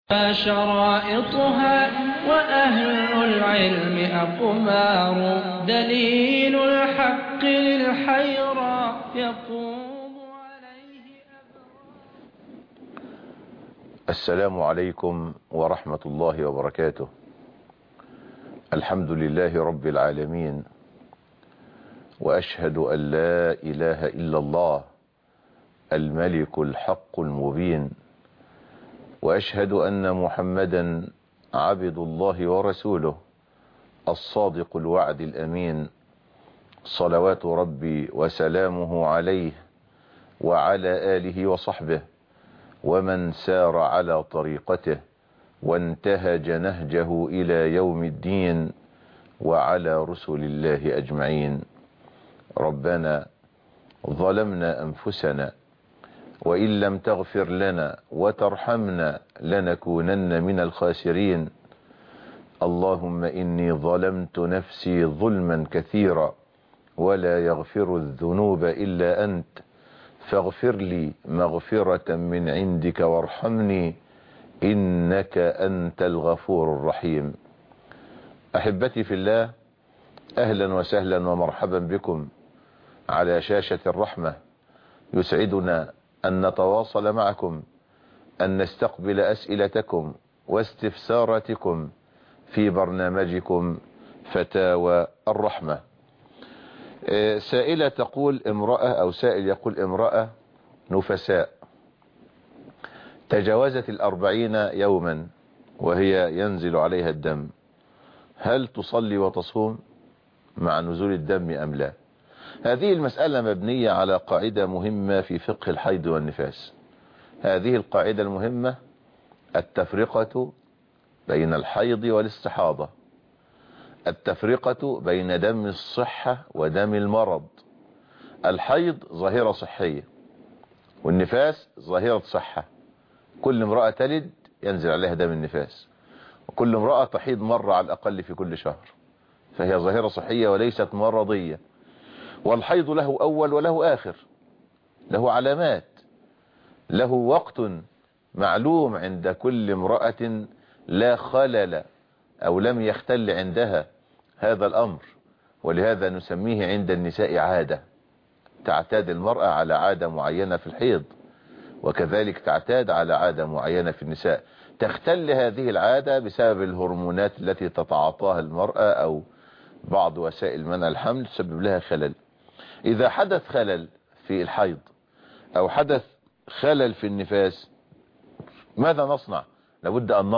شرائطها وأهل العلم أقمار دليل الحق للحيرى يقوم عليه السلام عليكم ورحمة الله وبركاته. الحمد لله رب العالمين، وأشهد أن لا إله إلا الله الملك الحق المبين، وأشهد أن محمدا عبد الله ورسوله الصادق الوعد الأمين، صلوات ربي وسلامه عليه وعلى آله وصحبه ومن سار على طريقته وانتهج نهجه إلى يوم الدين، وعلى رسل الله أجمعين. ربنا ظلمنا أنفسنا، وإن لم تغفر لنا وترحمنا لنكونن من الخاسرين. اللهم إني ظلمت نفسي ظلما كثيرا ولا يغفر الذنوب إلا أنت، فاغفر لي مغفرة من عندك وارحمني إنك أنت الغفور الرحيم. أحبتي في الله، أهلا وسهلا ومرحبا بكم على شاشة الرحمة. يسعدنا أن نتواصل معكم، أن نستقبل أسئلتكم واستفساراتكم في برنامجكم فتاوى الرحمة. سائلة تقول امرأة، أو سائل يقول امرأة نفساء تجاوزت 40 يوما وهي ينزل عليها الدم، هل تصلي وتصوم مع نزول الدم أم لا؟ هذه المسألة مبنية على قاعدة مهمة في فقه الحيض والنفاس. هذه القاعدة المهمة التفرقة بين الحيض والاستحاضة، التفرقة بين دم الصحة ودم المرض. الحيض ظاهرة صحية والنفاس ظاهرة صحة. كل امرأة تلد ينزل عليها دم النفاس، وكل امرأة تحيض مرة على الأقل في كل شهر، فهي ظاهرة صحية وليست مرضية. والحيض له أول وله آخر، له علامات، له وقت معلوم عند كل امرأة لا خلل أو لم يختل عندها هذا الأمر، ولهذا نسميه عند النساء عادة. تعتاد المرأة على عادة معينة في الحيض، وكذلك تعتاد على عادة معينة في النساء. تختل هذه العادة بسبب الهرمونات التي تتعاطاها المرأة أو بعض وسائل منع الحمل تسبب لها خلل. إذا حدث خلل في الحيض أو حدث خلل في النفاس، ماذا نصنع؟ لابد أن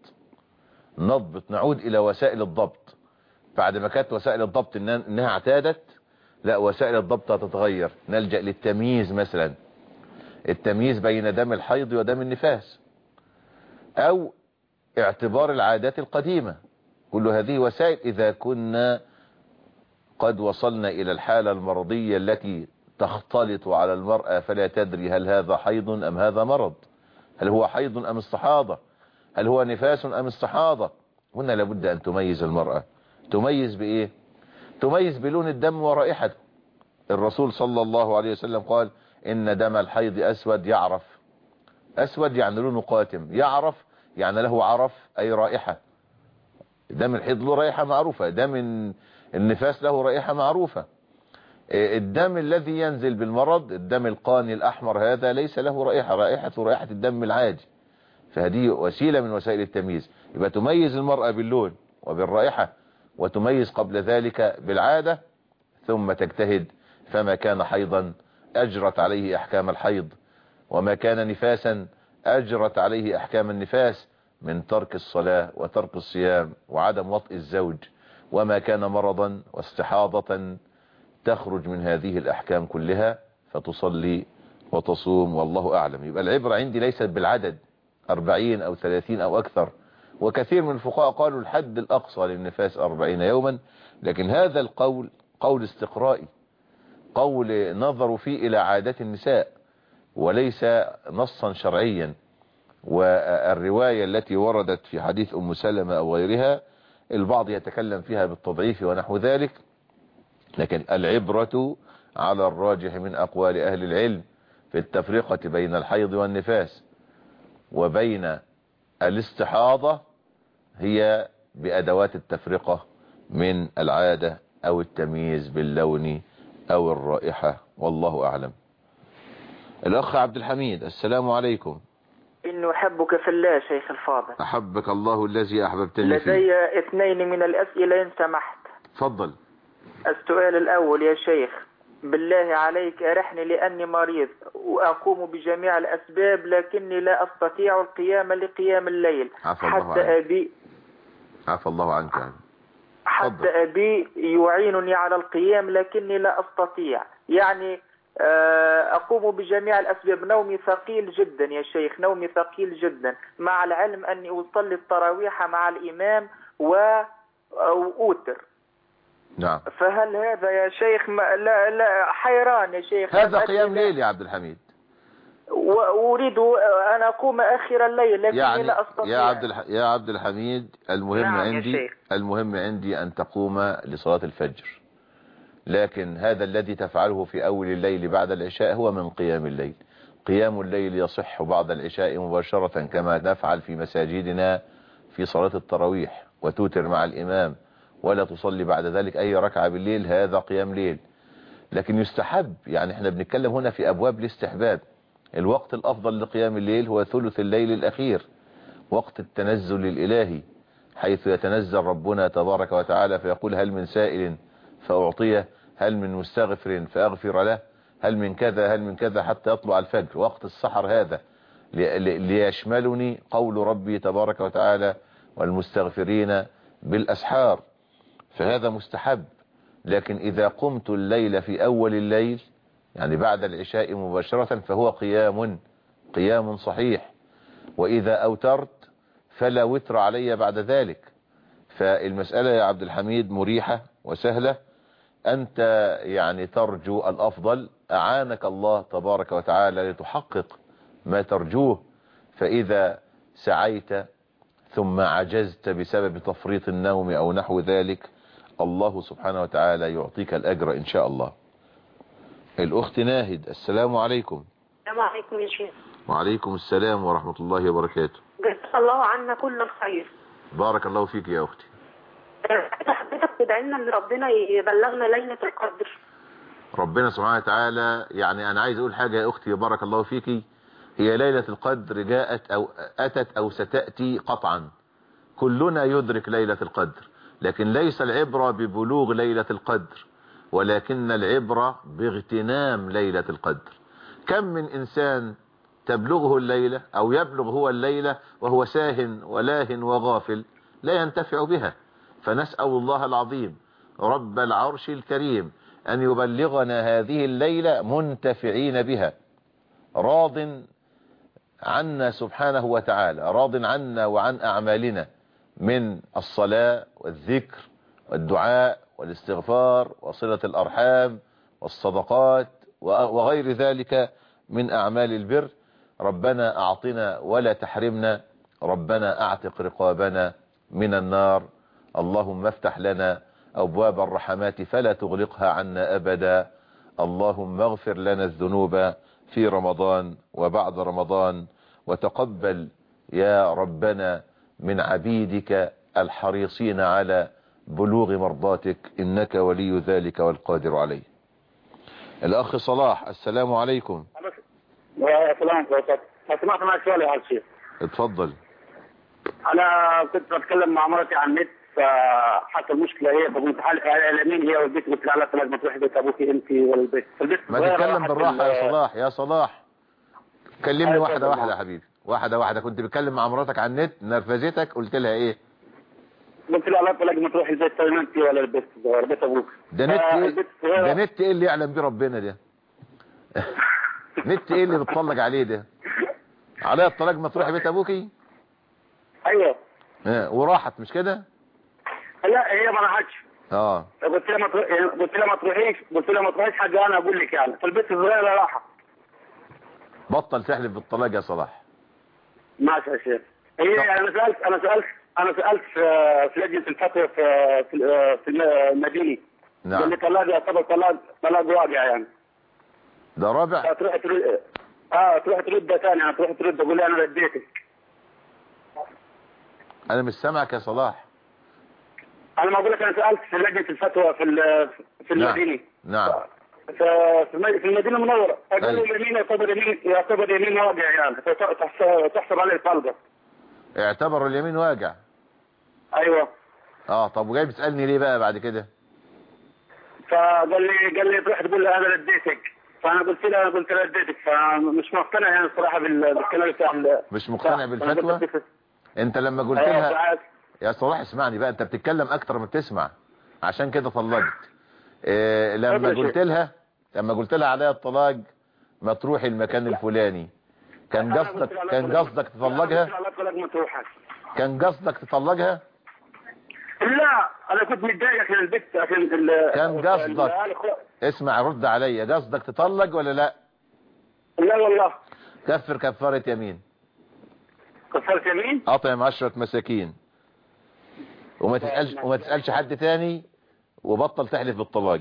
نضبط، نعود إلى وسائل الضبط. بعد ما كانت وسائل الضبط إنها اعتادت، لا، وسائل الضبط هتتغير. نلجأ للتمييز، مثلا التمييز بين دم الحيض ودم النفاس، أو اعتبار العادات القديمة. كل هذه وسائل إذا كنا قد وصلنا إلى الحالة المرضية التي تختلط على المرأة فلا تدري هل هذا حيض أم هذا مرض، هل هو حيض أم استحاضة، هل هو نفاس أم استحاضة. هنا لابد أن تميز المرأة. تميز بإيه؟ تميز بلون الدم ورائحته. الرسول صلى الله عليه وسلم قال إن دم الحيض أسود يعرف. أسود يعني لونه قاتم، يعرف يعني له عرف أي رائحة. دم الحيض له رائحة معروفة، دم النفاس له رائحة معروفة. الدم الذي ينزل بالمرض، الدم القاني الأحمر، هذا ليس له رائحة، رائحة الدم العادي. فهذه وسيلة من وسائل التمييز. يبقى تميز المرأة باللون وبالرائحة، وتميز قبل ذلك بالعادة، ثم تجتهد. فما كان حيضا أجرت عليه أحكام الحيض، وما كان نفاسا أجرت عليه أحكام النفاس من ترك الصلاة وترك الصيام وعدم وطئ الزوج. وما كان مرضا واستحاضة تخرج من هذه الأحكام كلها، فتصلي وتصوم والله أعلم. يبقى العبرة عندي ليست بالعدد 40 أو 30 أو أكثر، وكثير من الفقهاء قالوا الحد الأقصى للنفاس 40 يوما، لكن هذا القول قول استقرائي، قول نظروا فيه إلى عادات النساء وليس نصا شرعيا. والرواية التي وردت في حديث أم سلمة أو غيرها البعض يتكلم فيها بالتضعيف ونحو ذلك، لكن العبرة على الراجح من أقوال أهل العلم في التفرقة بين الحيض والنفاس وبين الاستحاضة هي بأدوات التفرقة من العادة أو التمييز باللون أو الرائحة، والله أعلم. الأخ عبد الحميد، السلام عليكم. إنه أحبك في الله شيخ الفاضل. أحبك الله الذي أحببتني فيه. لدي 2 من الأسئلة إن سمحت. تفضل. السؤال الأول يا شيخ، بالله عليك أرحني لأني مريض وأقوم بجميع الأسباب لكني لا أستطيع القيام لقيام الليل. عفى الله عنك يعني. حتى أبي يعينني على القيام لكني لا أستطيع، يعني أقوم بجميع الأسباب. نومي ثقيل جدا يا شيخ، نومي ثقيل جدا، مع العلم أني أصلي التراويح مع الإمام وأوتر. نعم. فهل هذا يا شيخ لا حيران يا شيخ. هذا قيام ليل يا عبد الحميد. وأريد أن أقوم آخر الليل لكني يعني لا أستطيع. يا عبد الحميد، المهم عندي أن تقوم لصلاة الفجر، لكن هذا الذي تفعله في أول الليل بعد العشاء هو من قيام الليل. قيام الليل يصح بعد العشاء مباشرة كما نفعل في مساجدنا في صلاة التراويح، وتوتر مع الإمام ولا تصلي بعد ذلك أي ركعة بالليل، هذا قيام ليل. لكن يستحب، يعني احنا بنتكلم هنا في أبواب الاستحباب. الوقت الأفضل لقيام الليل هو ثلث الليل الأخير، وقت التنزل الإلهي، حيث يتنزل ربنا تبارك وتعالى فيقول هل من سائل فأعطيه، هل من مستغفر فأغفر له، هل من كذا هل من كذا، حتى يطلع الفجر. وقت السحر هذا ليشملني قول ربي تبارك وتعالى والمستغفرين بالأسحار، فهذا مستحب. لكن إذا قمت الليل في أول الليل يعني بعد العشاء مباشرة فهو قيام صحيح. وإذا أوترت فلا وتر علي بعد ذلك. فالمسألة يا عبد الحميد مريحة وسهلة. أنت يعني ترجو الأفضل، أعانك الله تبارك وتعالى لتحقق ما ترجوه. فإذا سعيت ثم عجزت بسبب تفريط النوم أو نحو ذلك، الله سبحانه وتعالى يعطيك الأجر إن شاء الله. الأخت ناهد، السلام عليكم. السلام عليكم يا شيخ. وعليكم السلام ورحمة الله وبركاته. جزاك الله عنا كل الخير. بارك الله فيك يا أختي. حضرتك تدعي لنا ان ربنا يبلغنا ليلة القدر. ربنا سبحانه وتعالى، يعني أنا عايز أقول حاجة يا أختي بارك الله فيكي، هي ليلة القدر جاءت أو أتت أو ستأتي قطعا، كلنا يدرك ليلة القدر، لكن ليس العبرة ببلوغ ليلة القدر، ولكن العبرة باغتنام ليلة القدر. كم من إنسان تبلغه الليلة أو يبلغ هو الليلة وهو ساهن ولاهن وغافل لا ينتفع بها. فنسأل الله العظيم رب العرش الكريم أن يبلغنا هذه الليلة منتفعين بها، راض عنا سبحانه وتعالى، راض عنا وعن أعمالنا من الصلاة والذكر والدعاء والاستغفار وصلة الأرحام والصدقات وغير ذلك من أعمال البر. ربنا أعطنا ولا تحرمنا، ربنا أعتق رقابنا من النار، اللهم افتح لنا أبواب الرحمات فلا تغلقها عنا أبدا، اللهم اغفر لنا الذنوب في رمضان وبعد رمضان، وتقبل يا ربنا من عبيدك الحريصين على بلوغ مرضاتك، إنك ولي ذلك والقادر عليه. الأخ صلاح، السلام عليكم. السلام عليكم. سمعت معك سؤال يا شيخ. اتفضل. أنا كنت بتكلم مع مرتي عن النت، فحصل مشكلة، هي فكنت حالف على اليمين هي والبيت، قلت لها لا لازم تروحي بيت أبوكي أنت والبيت. ما تتكلم بالراحة يا صلاح، يا صلاح كلمني واحدة واحدة يا حبيبي، واحدة واحدة. كنت بتكلم مع مراتك عن النت، نرفزتك، قلت لها ايه؟ قلت لها لا لازم تروحي البيت انت ولا بيت ابوك. ده نت ده نت ايه اللي يعلم بيه ربنا ده؟ نت ايه اللي بتطلق عليه ده؟ عليها الطلاق ما تروحي بيت ابوكي؟ ايوه. وراحت مش كده؟ لا هي ما راحتش. قلت لها ما تروحيش حاجه، انا اقول لك يعني في البيت الصغير راحه. بطل تحلف بالطلاق يا صلاح. ماشي يا شيخ. هي يعني انا سالت في لجنه الفتوى في المدينه. نعم. قال لي طلاق يعتبر طلاق واقع يعني. ده رابع؟ تروح ترد ثاني، يعني تروح ترد اقول لي انا رديتك. انا مش سامعك يا صلاح. انا ما اقول لك، انا سالت في لجنه الفتوى في المدينه. نعم. في المدينه المنوره، قالوا اليمين يعتبر يمين واقع، يعني تحسب عليه الطلقه. اعتبروا اليمين واقع. ايوه. طب وجاي بتسالني ليه بقى بعد كده؟ قال لي تروح تقول له انا رديتك، فانا قلت له رديتك، فمش مقتنع يعني الصراحه بالكلام بتاع. مش مقتنع بالفتوى؟ انت لما قلت لها يا صلاح اسمعني بقى، انت بتتكلم اكتر ما بتسمع، عشان كده طلقت. لما قلت لها عليها الطلاق ما تروحي المكان الفلاني، كان قصدك تطلقها؟ كان قصدك تطلقها؟ لا انا كنت متضايق من البت عشان كان قصدك، اسمع رد عليا، قصدك تطلق ولا لا؟ لا والله. كفر كفارة يمين. كفارة يمين؟ اطعم 10 مساكين وما تسألش حد تاني، وبطل تحلف بالطلاق.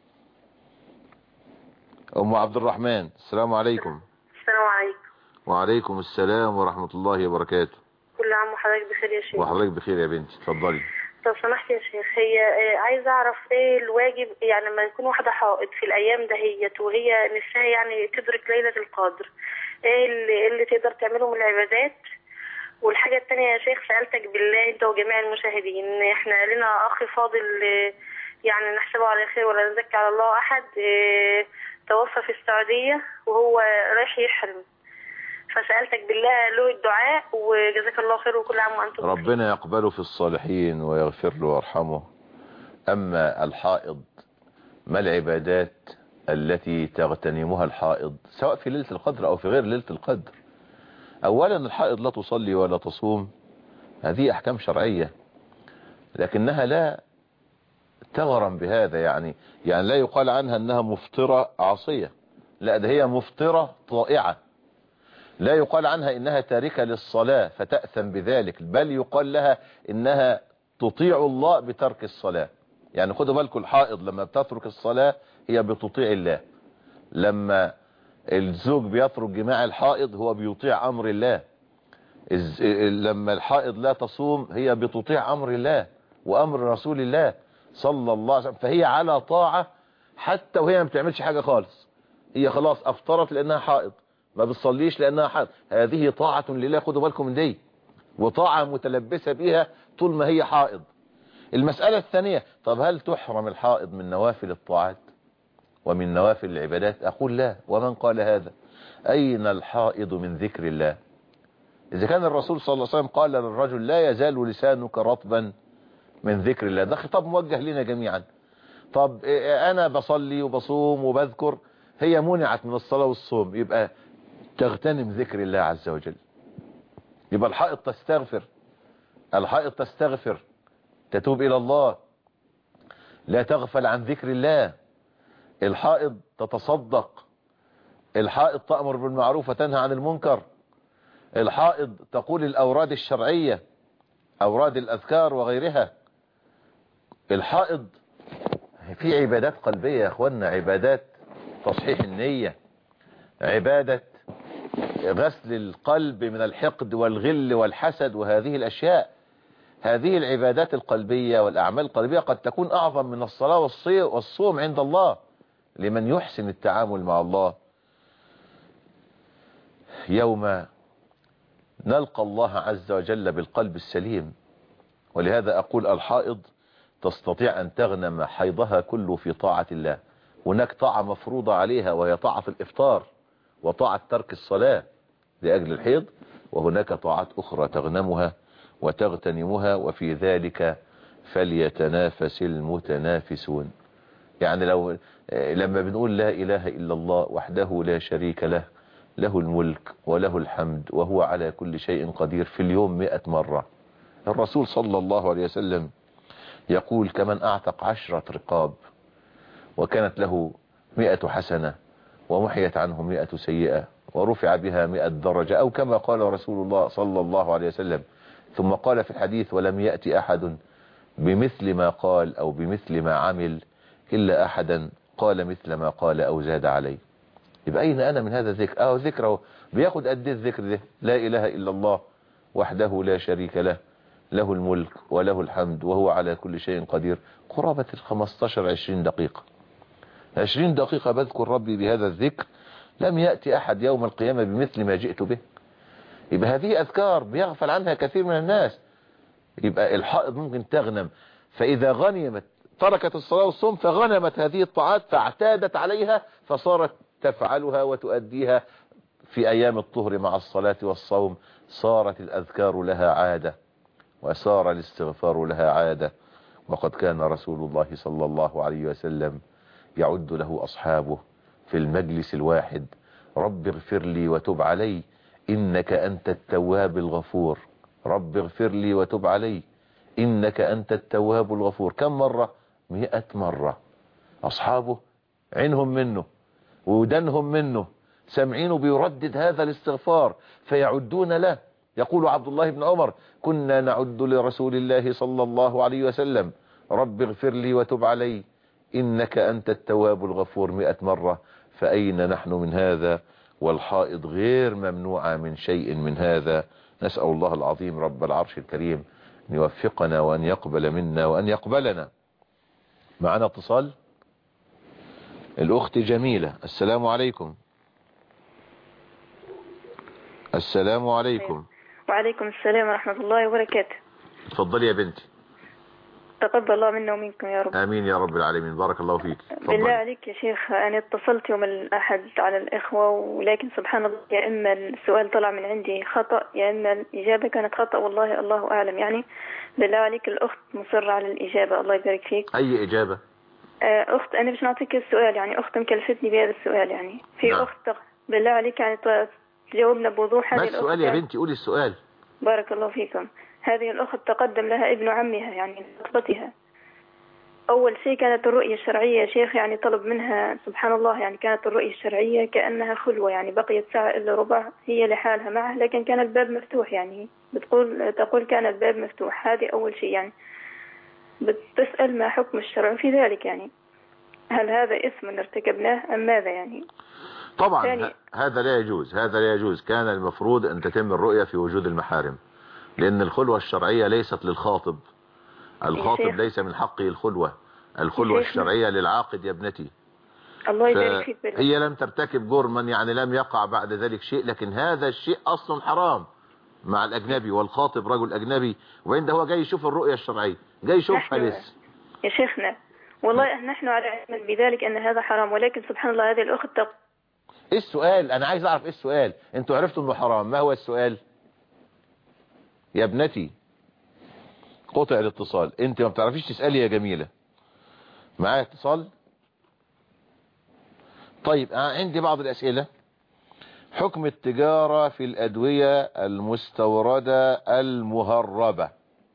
ام عبد الرحمن، السلام عليكم. السلام عليكم. وعليكم السلام ورحمة الله وبركاته. كل عام وحضرتك بخير يا شيخ. وحضرتك بخير يا بنتي، اتفضلي. طب سمحت يا شيخ، هي عايزه اعرف ايه الواجب يعني لما يكون واحده حائض في الايام دهيت وهي نفسها يعني تدرك ليله القدر، ايه اللي تقدر تعمله من العبادات؟ والحاجه الثانيه يا شيخ، سالتك بالله انت وجميع المشاهدين، احنا لنا اخ فاضل يعني نحسبه على خير ولا نزكي على الله احد، توفى في السعوديه وهو رايح يحرم، فسألتك بالله له الدعاء، وجزاك الله خير وكل عام وأنتم بخير. ربنا يقبله في الصالحين ويغفر له ويرحمه. أما الحائض، ما العبادات التي تغتنمها الحائض سواء في ليلة القدر أو في غير ليلة القدر؟ أولا الحائض لا تصلي ولا تصوم، هذه أحكام شرعية، لكنها لا تغرم بهذا، يعني لا يقال عنها أنها مفطرة عاصية، لا، ده هي مفطرة طائعة. لا يقال عنها إنها تاركة للصلاة فتأثم بذلك، بل يقال لها إنها تطيع الله بترك الصلاة. يعني خدوا بالكم، الحائض لما بتترك الصلاة هي بتطيع الله. لما الزوج بيترك جماع الحائض هو بيطيع أمر الله. لما الحائض لا تصوم هي بتطيع أمر الله وأمر رسول الله صلى الله عليه وسلم، فهي على طاعة حتى وهي ما بتعملش حاجة خالص. هي خلاص أفطرت لأنها حائض، ما بتصليش لأنها حائض، هذه طاعة لله، خدوا بالكم من دي، وطاعة متلبسة بها طول ما هي حائض. المسألة الثانية، طب هل تحرم الحائض من نوافل الطاعات ومن نوافل العبادات؟ أقول لا. ومن قال هذا؟ أين الحائض من ذكر الله؟ إذا كان الرسول صلى الله عليه وسلم قال للرجل لا يزال لسانك رطبا من ذكر الله، ده خطاب موجه لنا جميعا. طب أنا بصلي وبصوم وبذكر، هي منعت من الصلاة والصوم، يبقى تغتنم ذكر الله عز وجل. يبقى الحائض تستغفر، تتوب إلى الله، لا تغفل عن ذكر الله. الحائض تتصدق، الحائض تأمر بالمعروف وتنهى عن المنكر، الحائض تقول الأوراد الشرعية، أوراد الأذكار وغيرها. الحائض في عبادات قلبية يا أخوانا، عبادات تصحيح النية، عبادة غسل القلب من الحقد والغل والحسد وهذه الأشياء. هذه العبادات القلبية والأعمال القلبية قد تكون أعظم من الصلاة والصوم عند الله لمن يحسن التعامل مع الله. يوم نلقى الله عز وجل بالقلب السليم. ولهذا أقول الحائض تستطيع أن تغنم حيضها كله في طاعة الله. هناك طاعة مفروضة عليها وهي طاعة الإفطار وطاعة ترك الصلاة لأجل الحيض، وهناك طاعات أخرى تغنمها وتغتنمها، وفي ذلك فليتنافس المتنافسون. يعني لما بنقول لا إله إلا الله وحده لا شريك له، له الملك وله الحمد وهو على كل شيء قدير، في اليوم 100 مرة. الرسول صلى الله عليه وسلم يقول كمن أعتق 10 رقاب وكانت له 100 حسنة ومحيت عنه 100 سيئة ورفع بها 100 درجة، أو كما قال رسول الله صلى الله عليه وسلم. ثم قال في الحديث ولم يأتي أحد بمثل ما قال أو بمثل ما عمل إلا أحدا قال مثل ما قال أو زاد عليه. يبقى أين أنا من هذا الذكر؟ ذكره بياخد قد الذكر ده، لا إله إلا الله وحده لا شريك له، له الملك وله الحمد وهو على كل شيء قدير، قرابة 15-20 دقيقة. 20 دقيقة بذكر ربي بهذا الذكر، لم يأتي أحد يوم القيامة بمثل ما جئت به. يبقى هذه أذكار بيغفل عنها كثير من الناس. يبقى الحائض ممكن تغنم، فإذا غنمت تركت الصلاة والصوم فغنمت هذه الطاعات فاعتادت عليها فصارت تفعلها وتؤديها في أيام الطهر مع الصلاة والصوم، صارت الأذكار لها عادة وصار الاستغفار لها عادة. وقد كان رسول الله صلى الله عليه وسلم يعد له أصحابه في المجلس الواحد: رب اغفر لي وتب علي إنك أنت التواب الغفور، رب اغفر لي وتب علي إنك أنت التواب الغفور. كم مرة؟ 100 مرة. أصحابه عينهم منه ودنهم منه، سمعينه بيردد هذا الاستغفار فيعدون له. يقول عبد الله بن عمر: كنا نعد لرسول الله صلى الله عليه وسلم رب اغفر لي وتب علي إنك أنت التواب الغفور 100 مرة. فأين نحن من هذا؟ والحائض غير ممنوعة من شيء من هذا. نسأل الله العظيم رب العرش الكريم أن يوفقنا وأن يقبل منا وأن يقبلنا. معنا اتصال، الأخت جميلة. السلام عليكم. السلام عليكم. وعليكم السلام ورحمة الله وبركاته. اتفضلي يا بنتي. تقبل الله منا ومنكم يا رب. آمين يا رب العالمين. بارك الله فيك. بالله عليك يا شيخ، أنا اتصلت يوم الأحد على الإخوة، ولكن سبحان الله يا إما السؤال طلع من عندي خطأ يا إما الإجابة كانت خطأ، والله الله أعلم. يعني بالله عليك الأخت مصرة على الإجابة، الله يبارك فيك. أي إجابة؟ أخت أنا مش نعطيك السؤال، يعني أخت مكلفتني بهذا السؤال. يعني في نعم. أخت بالله عليك يعني تجاوبنا بوضوح. ما هذه السؤال يا بنتي؟ قولي السؤال. بارك الله فيكم. هذه الأخت تقدم لها ابن عمها يعني خطبتها. أول شيء كانت الرؤية الشرعية يا شيخ، يعني طلب منها سبحان الله، يعني كانت الرؤية الشرعية كأنها خلوة، يعني بقيت ساعة إلا ربع هي لحالها معه، لكن كان الباب مفتوح. يعني تقول كان الباب مفتوح. هذه أول شيء. يعني بتسأل ما حكم الشرع في ذلك؟ يعني هل هذا اسم ارتكبناه أم ماذا؟ يعني طبعا هذا لا يجوز، هذا لا يجوز. كان المفروض أن تتم الرؤية في وجود المحارم، لأن الخلوة الشرعية ليست للخاطب. الخاطب ليس من حقه الخلوة. الخلوة الشرعية للعاقد يا ابنتي. الله يبارك فيك. هي لم ترتكب جرما، يعني لم يقع بعد ذلك شيء، لكن هذا الشيء أصلا حرام مع الأجنبي، والخاطب رجل أجنبي، وعند هو جاي يشوف الرؤية الشرعية، جاي يشوفها لسه. يا شيخنا والله نحن على علم بذلك أن هذا حرام، ولكن سبحان الله هذه الأخت ايه السؤال؟ انا عايز اعرف ايه السؤال. انتوا عرفتوا انه حرام، ما هو السؤال يا ابنتي؟ قطع الاتصال. انت ما بتعرفيش تسألي يا جميلة. معايا اتصال؟ طيب عندي بعض الاسئلة. حكم التجارة في الادوية المستوردة المهربة.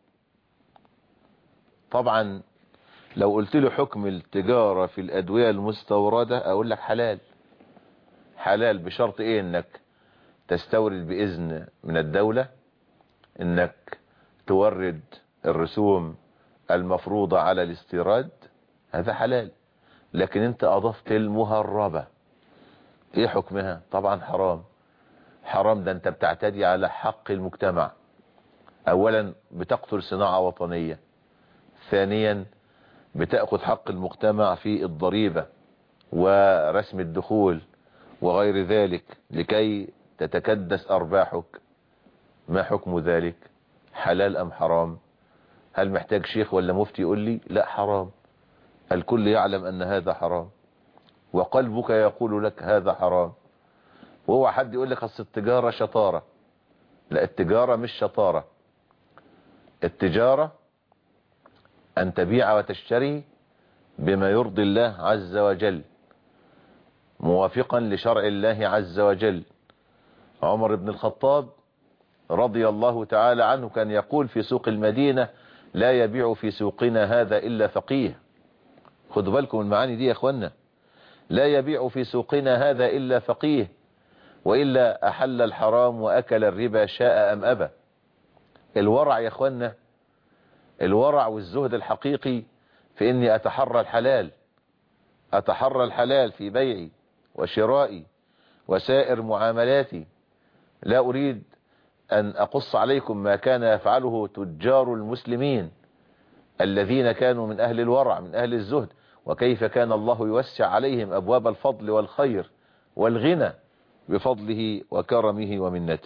طبعا لو قلت له حكم التجارة في الادوية المستوردة اقول لك حلال. حلال بشرط ايه؟ انك تستورد باذن من الدولة، انك تورد الرسوم المفروضة على الاستيراد، هذا حلال. لكن انت اضفت المهربة، ايه حكمها؟ طبعا حرام. حرام، ده انت بتعتدي على حق المجتمع. اولا بتقتل صناعة وطنية، ثانيا بتأخذ حق المجتمع في الضريبة ورسم الدخول وغير ذلك لكي تتكدس أرباحك. ما حكم ذلك؟ حلال أم حرام؟ هل محتاج شيخ ولا مفتي يقول لي لا حرام؟ الكل يعلم أن هذا حرام، وقلبك يقول لك هذا حرام. وهو حد يقول لك أصل التجارة شطارة. لا، التجارة مش شطارة. التجارة أن تبيع وتشتري بما يرضي الله عز وجل، موافقا لشرع الله عز وجل. عمر بن الخطاب رضي الله تعالى عنه كان يقول في سوق المدينة: لا يبيع في سوقنا هذا إلا فقيه. خدوا بالكم المعاني دي يا اخوانا. لا يبيع في سوقنا هذا إلا فقيه، وإلا أحل الحرام وأكل الربا شاء أم أبى. الورع يا اخوانا، الورع والزهد الحقيقي في إني أتحرى الحلال. أتحرى الحلال في بيعي وشرائي وسائر معاملاتي. لا أريد أن أقص عليكم ما كان يفعله تجار المسلمين الذين كانوا من أهل الورع من أهل الزهد، وكيف كان الله يوسع عليهم أبواب الفضل والخير والغنى بفضله وكرمه ومنته.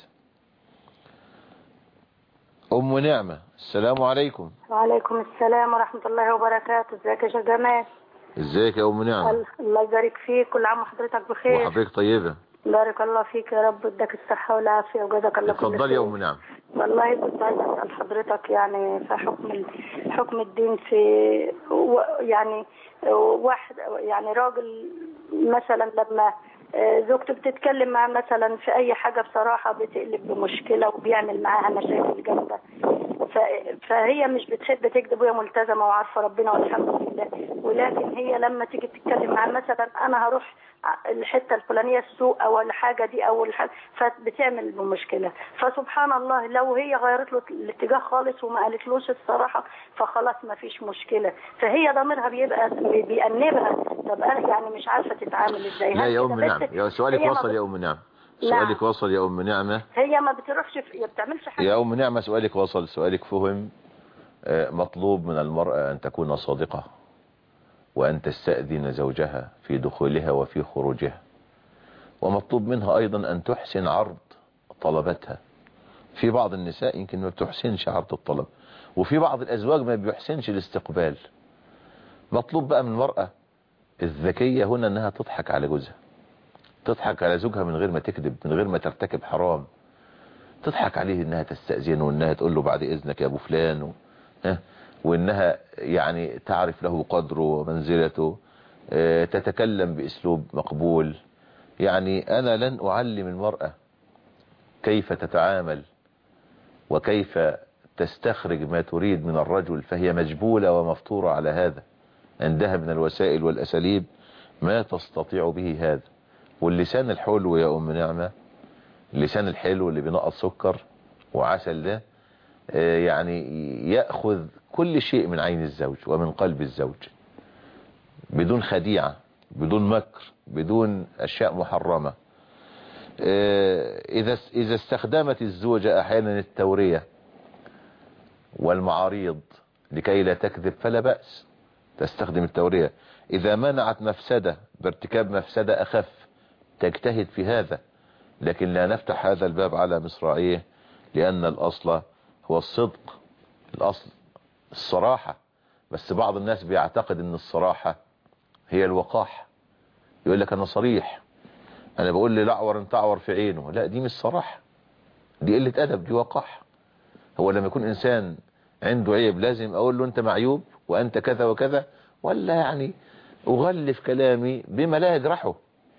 أم نعمة، السلام عليكم. وعليكم السلام ورحمة الله وبركاته. ازيك يا شيخ جمال؟ ازيك يا أم نعمة؟ الله يبارك فيك، كل عام وحضرتك بخير. وحضرتك طيبة. بارك الله فيك يا رب، اداك الصحة والعافية وجزاك الله كل خير. اتفضلي يا أم نعمة. والله كنت عايزة أسأل حضرتك يعني في حكم الدين في يعني واحد يعني راجل مثلا لما زوجته بتتكلم معاه مثلا في أي حاجة بصراحة بتقلب بمشكلة وبيعمل معاها مشاكل جامدة، فهي مش بتحب تكذب وهي ملتزمة وعارفة ربنا والحمد لله، ولكن هي لما تيجي تتكلم معاه مثلا أنا هروح الحتة الفلانية السوق أو الحاجة دي أو الحاجة، فبتعمل بمشكلة. فسبحان الله لو هي غيرت له الاتجاه خالص وما قالتلوش الصراحة فخلاص ما فيش مشكلة، فهي ضميرها بيبقى بيأنبها. طب أنا يعني مش عارفة تتعامل إزاي. لا يا أم نعمة، يا سؤالك وصل يا أم نعمة، سؤالك وصل يا أم نعمة. هي ما بتروحش ما بتعملش حاجة يا أم نعمة، سؤالك وصل، سؤالك فهم. مطلوب من المرأة أن تكون صادقة وأن تستأذن زوجها في دخولها وفي خروجها، ومطلوب منها أيضا أن تحسن عرض طلباتها. في بعض النساء يمكن ما بتحسنش عرض الطلب، وفي بعض الأزواج ما بيحسنش الاستقبال. مطلوب بقى من المرأة الذكية هنا أنها تضحك على جوزها، تضحك على زوجها من غير ما تكذب، من غير ما ترتكب حرام. تضحك عليه انها تستأذنه وانها تقول له بعد اذنك يا ابو فلان وانها يعني تعرف له قدره ومنزلته، تتكلم باسلوب مقبول. يعني انا لن اعلم المرأة كيف تتعامل وكيف تستخرج ما تريد من الرجل، فهي مجبولة ومفطورة على هذا، عندها من الوسائل والاساليب ما تستطيع به هذا. واللسان الحلو يا ام نعمة، اللسان الحلو اللي بينقص سكر وعسل ده يعني يأخذ كل شيء من عين الزوج ومن قلب الزوج بدون خديعة، بدون مكر، بدون أشياء محرمة. إذا استخدمت الزوجة أحيانا التورية والمعاريض لكي لا تكذب فلا بأس، تستخدم التورية. إذا منعت مفسدة بارتكاب مفسدة أخف تجتهد في هذا، لكن لا نفتح هذا الباب على مصراعيه، لأن الأصل هو الصدق، الأصل الصراحة. بس بعض الناس بيعتقد أن الصراحة هي الوقاح، يقول لك أنا صريح، أنا بقول لي لعور انت تعور في عينه. لا، دي مش صراحة، دي قلة أدب، دي وقاح. هو لما يكون إنسان عنده عيب لازم أقول له أنت معيوب وأنت كذا وكذا، ولا يعني أغلف كلامي بما لا يجرحه؟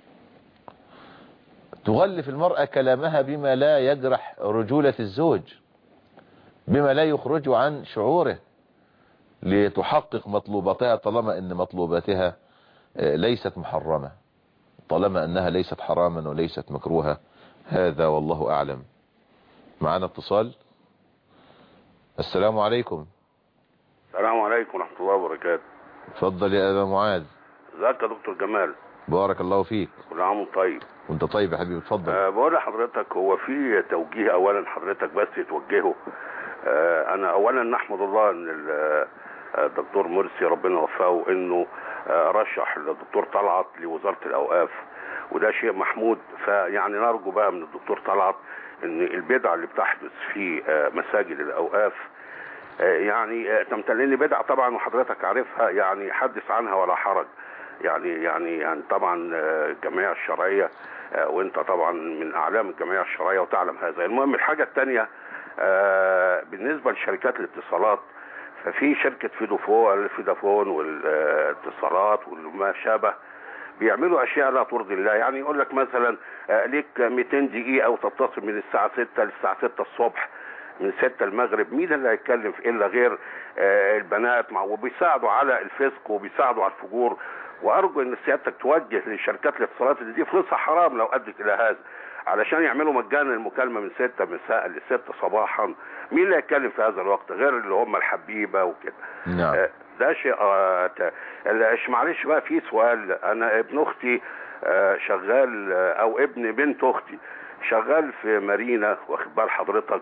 تغلف المرأة كلامها بما لا يجرح رجولة الزوج، بما لا يخرج عن شعوره لتحقق مطلوباتها، طالما ان مطلوباتها ليست محرمة، طالما انها ليست حراما وليست مكروهة. هذا والله اعلم. معنا اتصال. السلام عليكم. السلام عليكم ورحمة الله وبركاته. اتفضل يا ابا معاذ. ازيك يا دكتور جمال؟ بارك الله فيك. كل عام وانت طيب. وانت طيب يا حبيبي، اتفضل. بقول لحضرتك هو في توجيه اولا حضرتك بس توجهه. انا اولا نحمد الله ان الدكتور مرسي ربنا وفقه انه رشح الدكتور طلعت لوزارة الاوقاف، وده شيء محمود. فيعني نرجو بقى من الدكتور طلعت ان البدع اللي بتحدث في مساجد الاوقاف يعني تمتلئني بدع طبعا، وحضرتك عارفها، يعني حدث عنها ولا حرج. يعني طبعا الجمعية الشرعية، وانت طبعا من اعلام الجمعية الشرعية وتعلم هذا. المهم الحاجة الثانية بالنسبة لشركات الاتصالات، ففي شركة فودافون والاتصالات وما شابه بيعملوا اشياء لا ترضي الله. يعني يقول لك مثلا ليك 200 دقيقة وتتصل من الساعة 6 للساعة 6 الصبح، من 6 المغرب. مين اللي هيتكلم في الا غير البنات، وبيساعدوا على الفسق وبيساعدوا على الفجور. وارجو ان سيادتك توجه لشركات الاتصالات اللي دي فلوسها حرام لو ادت الى هذا، علشان يعملوا مجانا المكالمه من 6 مساء ل 6 صباحا. مين اللي هيتكلم في هذا الوقت غير اللي هم الحبيبه وكده؟ نعم. ده شيء. معلش بقى في سؤال. انا ابن اختي شغال، او ابن بنت اختي شغال في مارينا واخد بال حضرتك،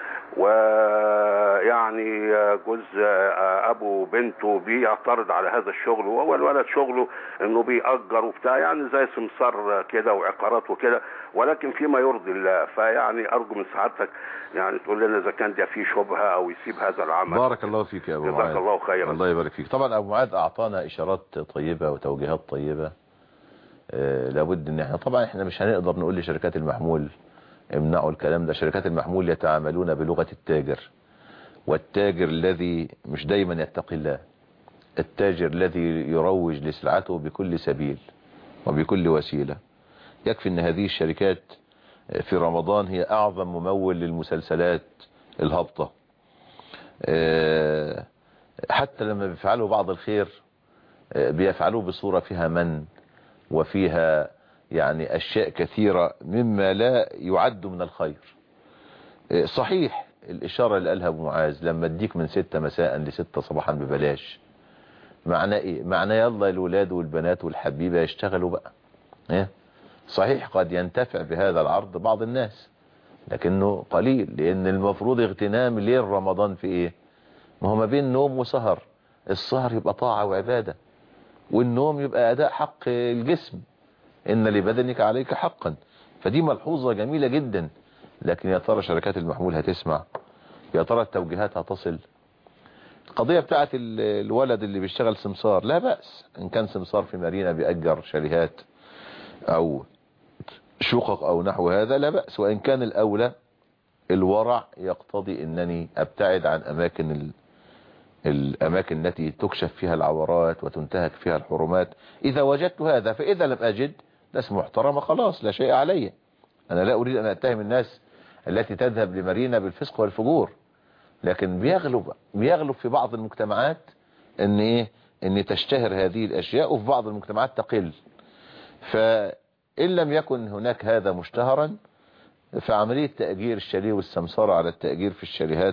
ويعني جوز ابو بنته بيعترض على هذا الشغل، وهو الولد شغله انه بيأجر وبتاع يعني زي سمسار كده وعقارات وكده، ولكن فيما يرضي الله. فيعني ارجو من سعادتك يعني تقول لنا اذا كان ده فيه شبهه او يسيب هذا العمل. بارك الله فيك يا ابو معاذ، جزاك الله خيرا. الله يبارك فيك. طبعا ابو معاذ اعطانا اشارات طيبه وتوجيهات طيبه. لابد ان احنا مش هنقدر نقول لشركات المحمول امنعوا الكلام ده. شركات المحمول يتعاملون بلغة التاجر، والتاجر الذي مش دايما يتقي الله، التاجر الذي يروج لسلعته بكل سبيل وبكل وسيلة. يكفي ان هذه الشركات في رمضان هي اعظم ممول للمسلسلات الهابطة. حتى لما بيفعلوا بعض الخير بيفعلوه بصورة فيها من وفيها يعني أشياء كثيرة مما لا يعد من الخير. صحيح الإشارة اللي قالها أبو معاذ لما اديك من 6 مساء ل6 صباحا ببلاش، معناه إيه؟ معناه يلا الولاد والبنات والحبيبة يشتغلوا بقى. صحيح قد ينتفع بهذا العرض بعض الناس لكنه قليل، لأن المفروض اغتنام ليل رمضان في إيه؟ ما هو ما بين نوم وسهر. السهر يبقى طاعة وعبادة، والنوم يبقى أداء حق الجسم، إن لبدنك عليك حقا. فدي ملحوظة جميلة جدا. لكن يا ترى شركات المحمول هتسمع؟ يا ترى التوجيهات هتصل؟ القضية بتاعت الولد اللي بيشتغل سمسار لا بأس، إن كان سمسار في مارينا بيأجر شاليهات أو شقق أو نحو هذا لا بأس، وإن كان الأولى الورع يقتضي أنني أبتعد عن الأماكن التي تكشف فيها العورات وتنتهك فيها الحرمات. إذا وجدت هذا، فإذا لم أجد ناس محترمة خلاص لا شيء علي. أنا لا أريد أن أتهم الناس التي تذهب لمارينا بالفسق والفجور، لكن بيغلب في بعض المجتمعات أن تشتهر هذه الأشياء، وفي بعض المجتمعات تقل. فإن لم يكن هناك هذا مشتهرا، فعملية تأجير الشاليه والسمسرة على التأجير في الشاليهات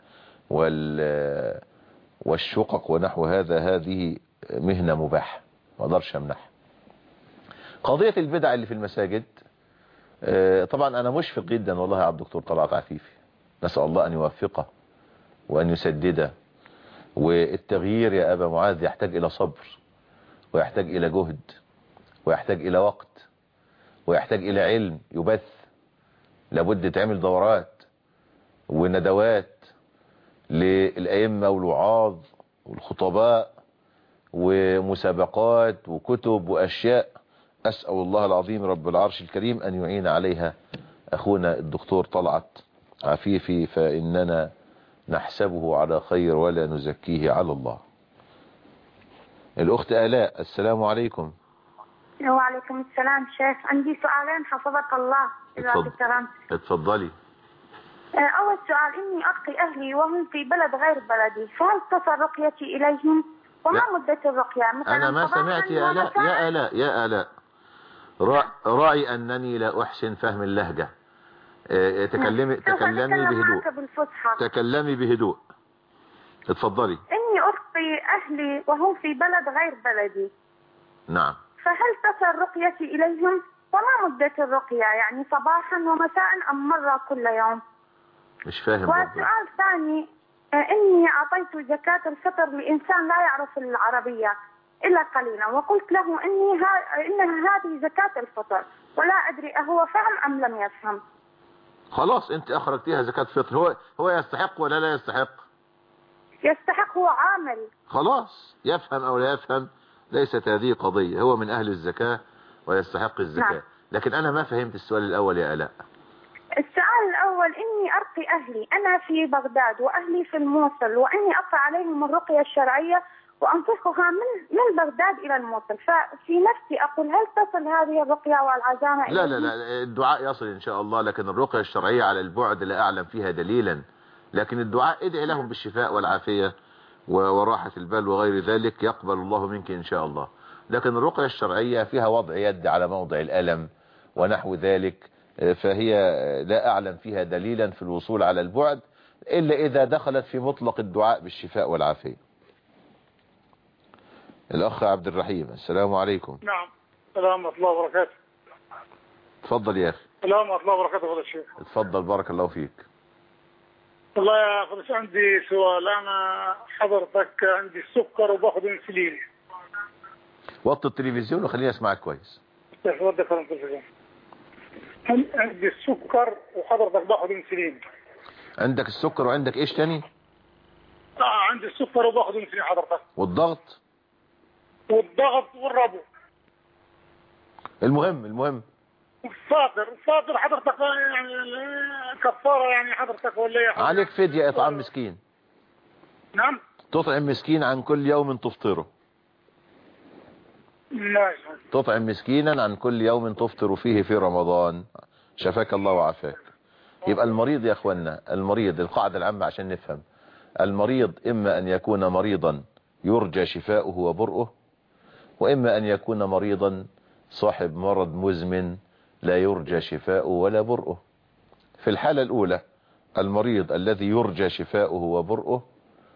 والشقق ونحو هذه مهنة مباحة ما اقدرش امنعها. قضية البدع اللي في المساجد، طبعا انا مشفق جدا والله على الدكتور طلعت عفيفي، نسأل الله ان يوفقه وان يسدده. والتغيير يا ابا معاذ يحتاج الى صبر، ويحتاج الى جهد، ويحتاج الى وقت، ويحتاج الى علم يبث. لابد تعمل دورات وندوات للأئمة والوعاظ والخطباء ومسابقات وكتب وأشياء. أسأل الله العظيم رب العرش الكريم أن يعين عليها أخونا الدكتور طلعت عفيفي، فإننا نحسبه على خير ولا نزكيه على الله. الأخت آلاء، السلام عليكم. وعليكم السلام شيخ، عندي سؤالين حفظك الله. اتفضلي. أول سؤال، إني أرقي أهلي وهم في بلد غير بلدي، فهل تصل رقيتي إليهم؟ وما مدة الرقية؟ مثلا أنا ما سمعت يا آلاء رأي أنني لا أحسن فهم اللهجة. تكلمي بهدوء. اتفضلي. إني أرقي أهلي وهم في بلد غير بلدي. نعم. فهل تصل رقيتي إليهم؟ وما مدة الرقية؟ يعني صباحا ومساء أم مرة كل يوم؟ مش فاهم. والسؤال الثاني، إني أعطيت زكاة الفطر لإنسان لا يعرف العربية إلا قليلا، وقلت له إنها هذه زكاة الفطر، ولا أدري أهو فهم أم لم يفهم. خلاص أنت أخرجتيها زكاة فطر. هو يستحق ولا لا يستحق؟ يستحق، هو عامل. خلاص يفهم أو لا يفهم ليست هذه قضية، هو من أهل الزكاة ويستحق الزكاة. نعم. لكن أنا ما فهمت السؤال الأول يا آلاء. السؤال الأول، إني أرقي أهلي، أنا في بغداد وأهلي في الموصل، وإني أقرأ عليهم الرقية الشرعية وأنطقها من بغداد إلى الموصل، ففي نفسي أقول هل تصل هذه الرقية والعزامة؟ لا الدعاء يصل إن شاء الله، لكن الرقية الشرعية على البعد لا أعلم فيها دليلا، لكن الدعاء ادعي لهم بالشفاء والعافية وراحة البال وغير ذلك، يقبل الله منك إن شاء الله. لكن الرقية الشرعية فيها وضع يد على موضع الألم ونحو ذلك، فهي لا أعلم فيها دليلا في الوصول على البعد إلا إذا دخلت في مطلق الدعاء بالشفاء والعافية. الأخ عبد الرحيم، السلام عليكم. نعم، السلام ورحمة الله وبركاته. تفضل يا أخي. السلام ورحمة الله وبركاته فضيلة الشيخ. اتفضل بارك الله فيك. والله يا فضيلة الشيخ عندي سؤال. أنا حضرتك عندي السكر وباخد انسولين. وطي التلفزيون وخليني اسمعك كويس. عندي السكر وحضرتك باخد انسولين. عندك السكر وعندك ايش تاني؟ عندي السكر وباخد انسولين حضرتك. والضغط والربو. المهم الفاطر حضرتك يعني كفارة يعني حضرتك ولا ايه؟ عليك فدية اطعام مسكين. نعم. تطعم مسكين عن كل يوم تفطره. ماشي. تطعم مسكينا عن كل يوم تفطر فيه في رمضان. شفاك الله وعافاك. يبقى المريض يا اخوانا، المريض القاعدة العامة عشان نفهم، المريض اما ان يكون مريضا يرجى شفاؤه وبرؤه، واما ان يكون مريضا صاحب مرض مزمن لا يرجى شفاؤه ولا برؤه. في الحالة الاولى المريض الذي يرجى شفاؤه وبرؤه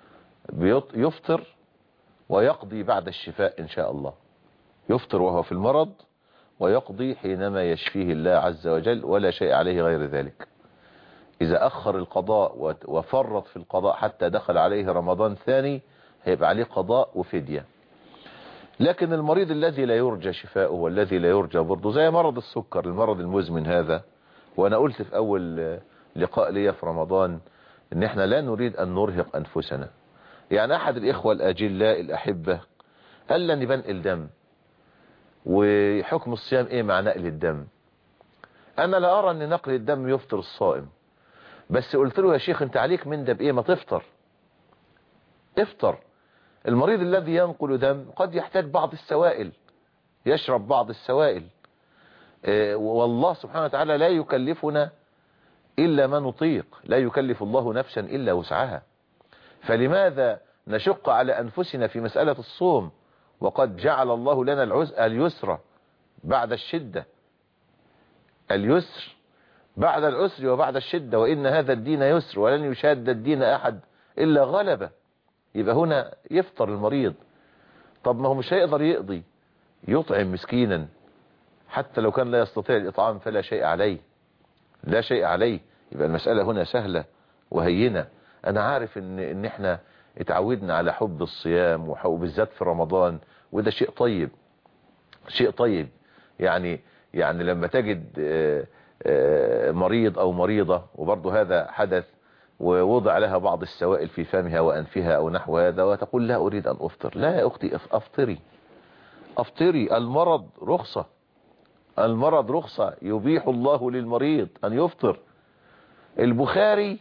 يفطر ويقضي بعد الشفاء ان شاء الله. يفطر وهو في المرض ويقضي حينما يشفيه الله عز وجل ولا شيء عليه غير ذلك. إذا أخر القضاء وفرط في القضاء حتى دخل عليه رمضان ثاني هيبقى عليه قضاء وفدية. لكن المريض الذي لا يرجى شفاؤه والذي لا يرجى برضه زي مرض السكر، المرض المزمن هذا، وأنا قلت في أول لقاء لي في رمضان إن إحنا لا نريد أن نرهق أنفسنا. يعني أحد الإخوة الأجلاء الأحبة قال لي بنقل دم، وحكم الصيام إيه مع نقل الدم؟ أنا لا أرى أن نقل الدم يفطر الصائم، بس قلت له يا شيخ أنت عليك من ده بإيه؟ ما تفطر. افطر. المريض الذي ينقل دم قد يحتاج بعض السوائل، يشرب بعض السوائل، والله سبحانه وتعالى لا يكلفنا إلا ما نطيق، لا يكلف الله نفسا إلا وسعها. فلماذا نشق على أنفسنا في مسألة الصوم وقد جعل الله لنا اليسر بعد الشدة، اليسر بعد العسر وبعد الشدة، وإن هذا الدين يسر ولن يشاد الدين أحد إلا غلبه. يبقى هنا يفطر المريض. طب ما هو مش هيقدر يقضي، يطعم مسكينا حتى لو كان لا يستطيع الإطعام فلا شيء عليه، لا شيء عليه. يبقى المسألة هنا سهلة وهينة. أنا عارف إن إحنا اتعودنا على حب الصيام وبالذات في رمضان، وده شيء طيب، شيء طيب. يعني لما تجد مريض أو مريضة وبرضه هذا حدث ووضع لها بعض السوائل في فمها وأنفها أو نحو هذا وتقول لا أريد أن أفطر، لا يا أختي أفطري. المرض رخصة، المرض رخصة يبيح الله للمريض أن يفطر. البخاري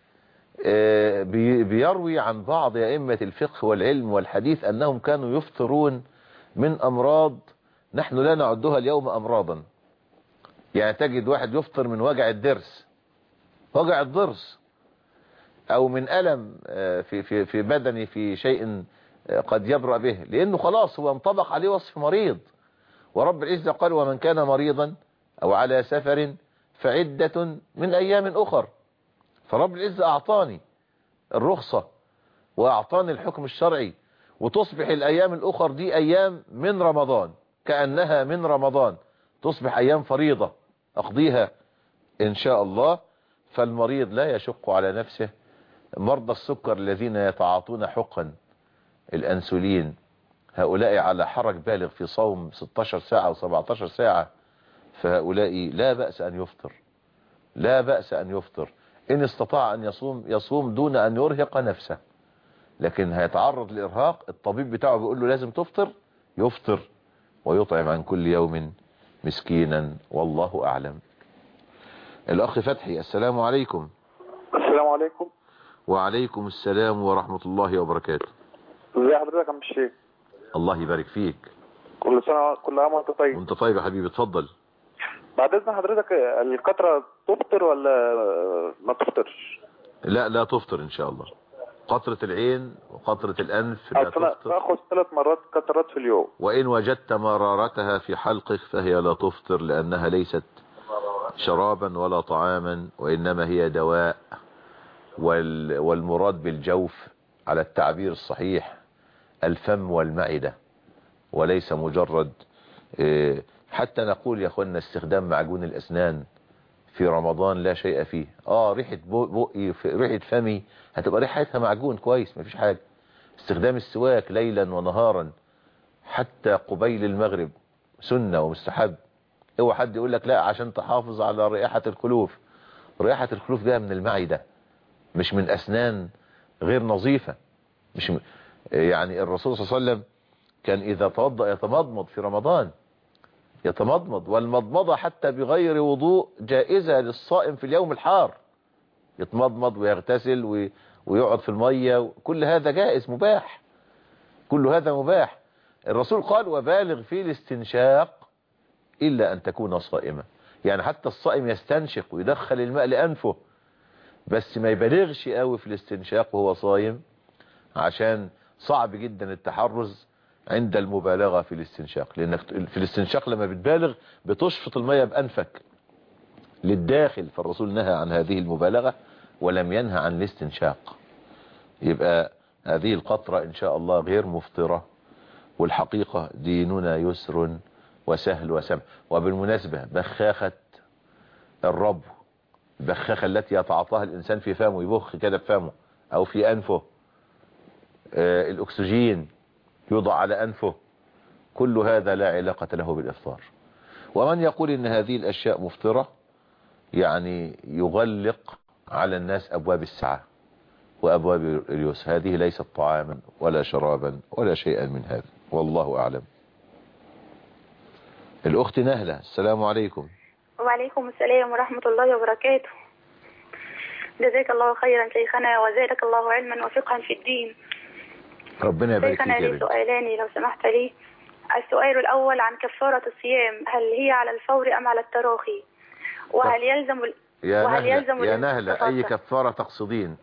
بيروي عن بعض أئمة الفقه والعلم والحديث أنهم كانوا يفطرون من أمراض نحن لا نعدها اليوم أمراضا. يعني تجد واحد يفطر من وجع الضرس، وجع الضرس، أو من ألم في بدني في شيء قد يبرأ به، لأنه خلاص هو انطبق عليه وصف مريض. ورب العزة قال ومن كان مريضا أو على سفر فعدة من أيام أخر. فرب العزة أعطاني الرخصة وأعطاني الحكم الشرعي، وتصبح الأيام الأخر دي أيام من رمضان، كأنها من رمضان، تصبح أيام فريضة أقضيها إن شاء الله. فالمريض لا يشق على نفسه. مرضى السكر الذين يتعاطون حقن الأنسولين هؤلاء على حرج بالغ في صوم 16 ساعة و17 ساعة، فهؤلاء لا بأس أن يفطر، لا بأس أن يفطر. إن استطاع أن يصوم دون أن يرهق نفسه، لكن هيتعرض لإرهاق الطبيب بتاعه بيقول له لازم تفطر، يفطر ويطعم عن كل يوم مسكينا، والله أعلم. الأخ فتحي، السلام عليكم. السلام عليكم. وعليكم السلام ورحمة الله وبركاته. ازي حضرتك يا عم الشيخ؟ الله يبارك فيك. كل سنة كل عام وانت طيب. وانت طيب يا حبيبي، اتفضل. بعد اذن حضرتك القطرة تفطر ولا ما تفطرش؟ لا تفطر ان شاء الله. قطرة العين وقطرة الانف لا تفطر. باخذ 3 مرات قطرات في اليوم. وان وجدت مرارتها في حلقك فهي لا تفطر، لانها ليست شرابا ولا طعاما، وانما هي دواء. والمراد بالجوف على التعبير الصحيح الفم والمعدة، وليس مجرد حتى نقول يا اخوانا استخدام معجون الاسنان في رمضان لا شيء فيه. ريحة بقي ريحة فمي هتبقى ريحتها معجون كويس، مفيش حاجة. استخدام السواك ليلا ونهارا حتى قبيل المغرب سنة ومستحب. اوعى حد يقول لك لا عشان تحافظ على رائحة الخلوف. رائحة الخلوف جايه من المعدة مش من أسنان غير نظيفة. مش يعني الرسول صلى الله عليه وسلم كان إذا توضأ يتمضمض في رمضان، يتمضمض، والمضمضة حتى بغير وضوء جائزة للصائم في اليوم الحار. يتمضمض ويغتسل ويقعد في المية، كل هذا جائز مباح، كل هذا مباح. الرسول قال وبالغ في الاستنشاق إلا أن تكون صائمة. يعني حتى الصائم يستنشق ويدخل الماء لأنفه، بس ما يبالغش قوي في الاستنشاق وهو صايم، عشان صعب جدا التحرز عند المبالغة في الاستنشاق. لأنك في الاستنشاق لما بتبالغ بتشفط المية بأنفك للداخل، فالرسول نهى عن هذه المبالغة ولم ينهى عن الاستنشاق. يبقى هذه القطرة إن شاء الله غير مفطرة، والحقيقة ديننا يسر وسهل وسمح. وبالمناسبة بخاخة الرب، البخاخة التي يتعاطاها الإنسان في فمه، يبخ كده بفمه أو في أنفه، الأكسجين يوضع على أنفه، كل هذا لا علاقة له بالإفطار. ومن يقول إن هذه الأشياء مفطرة يعني يغلق على الناس أبواب السعة وأبواب اليسر. هذه ليست طعاما ولا شرابا ولا شيئا من هذا، والله أعلم. الأخت نهلة، السلام عليكم. وعليكم السلام ورحمة الله وبركاته. جزاك الله خيرا شيخنا وزادك الله علما وفقها في الدين. ربنا يبارك فيك يا شيخنا لي سؤالان لو سمحت لي. السؤال الأول عن كفارة الصيام، هل هي على الفور أم على التراخي؟ وهل يلزم يا نهلة أي كفارة تقصدين؟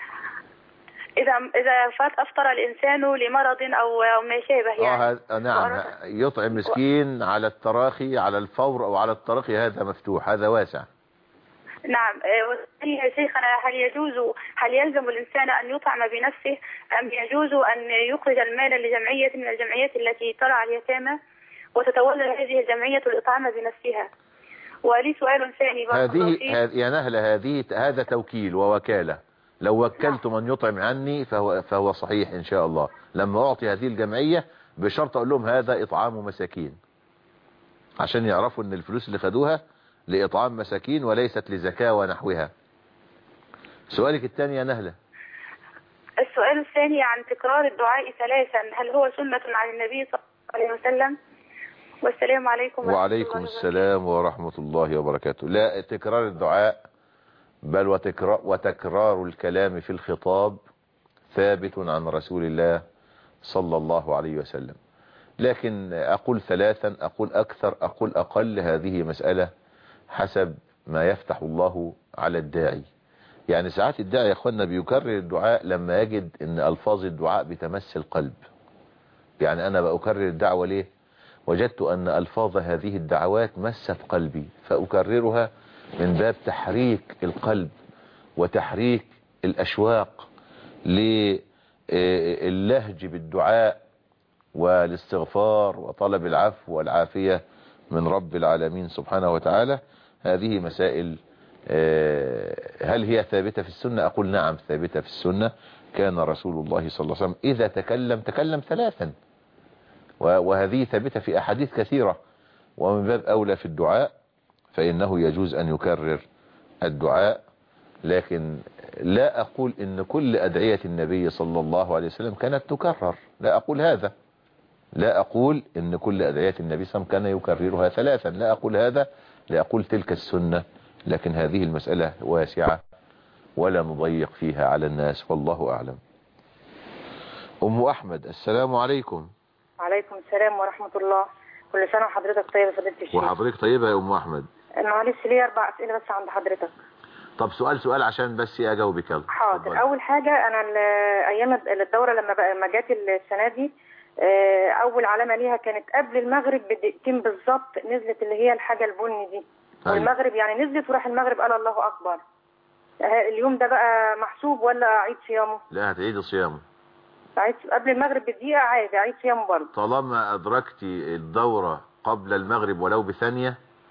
إذا أفطر الإنسان لمرض أو ما شابه يعني. نعم، يطعم مسكين على التراخي، على الفور أو على التراخي، هذا مفتوح، هذا واسع. نعم. يا شيخنا هل يلزم الإنسان أن يطعم بنفسه أم يجوز أن يخرج المال لجمعية من الجمعيات التي ترعى اليتامى وتتولى هذه الجمعية الإطعام بنفسها؟ ولي سؤال ثاني. يا نهلة هذا توكيل ووكالة. لو وكلت من يطعم عني فهو صحيح إن شاء الله. لما أعطي هذه الجمعية بشرط أقول لهم هذا إطعام مساكين، عشان يعرفوا أن الفلوس اللي خدوها لإطعام مساكين وليست لزكاة ونحوها. سؤالك الثاني يا نهلة. السؤال الثاني عن تكرار الدعاء ثلاثا، هل هو سنة عن النبي صلى الله عليه وسلم؟ والسلام عليكم. وعليكم السلام ورحمة الله وبركاته. لا، تكرار الدعاء بل وتكرار الكلام في الخطاب ثابت عن رسول الله صلى الله عليه وسلم. لكن أقول ثلاثا، أقول أكثر، أقول أقل، هذه مسألة حسب ما يفتح الله على الداعي. يعني ساعات الداعي يا أخوانا بيكرر الدعاء لما يجد أن ألفاظ الدعاء بتمس القلب. يعني أنا بأكرر الدعوة ليه؟ وجدت أن ألفاظ هذه الدعوات مست قلبي فأكررها من باب تحريك القلب وتحريك الأشواق للهج بالدعاء والاستغفار وطلب العفو والعافية من رب العالمين سبحانه وتعالى. هذه مسائل هل هي ثابتة في السنة؟ أقول نعم ثابتة في السنة. كان رسول الله صلى الله عليه وسلم إذا تكلم ثلاثا، وهذه ثابتة في أحاديث كثيرة. ومن باب أولى في الدعاء فإنه يجوز أن يكرر الدعاء. لكن لا أقول إن كل أدعية النبي صلى الله عليه وسلم كانت تكرر، لا أقول هذا. لا أقول إن كل أدعية النبي صلى الله عليه وسلم كان يكررها ثلاثا، لا أقول هذا، لا أقول تلك السنة. لكن هذه المسألة واسعة ولا نضيق فيها على الناس، والله أعلم. أم أحمد، السلام عليكم. وعليكم السلام ورحمة الله. كل سنة وحضرتك طيبة فضيلة الشيخ. وحضرتك طيبة يا أم أحمد. معلش لي 4 أسئلة بس عند حضرتك. طب سؤال عشان بس أجاوبك. حاضر. أول حاجة أنا أيام الدورة لما جات السنة دي أول علامة ليها كانت قبل المغرب بدقيقتين بالظبط، نزلت اللي هي الحاجة البني دي. والمغرب يعني نزلت وراح المغرب قال الله أكبر. اليوم ده بقى محسوب ولا أعيد صيامه؟ لا، هتعيد صيامه. قبل المغرب بدقيقة عادي أعيد صيامه برضه. طالما أدركتي الدورة قبل المغرب ولو بثانية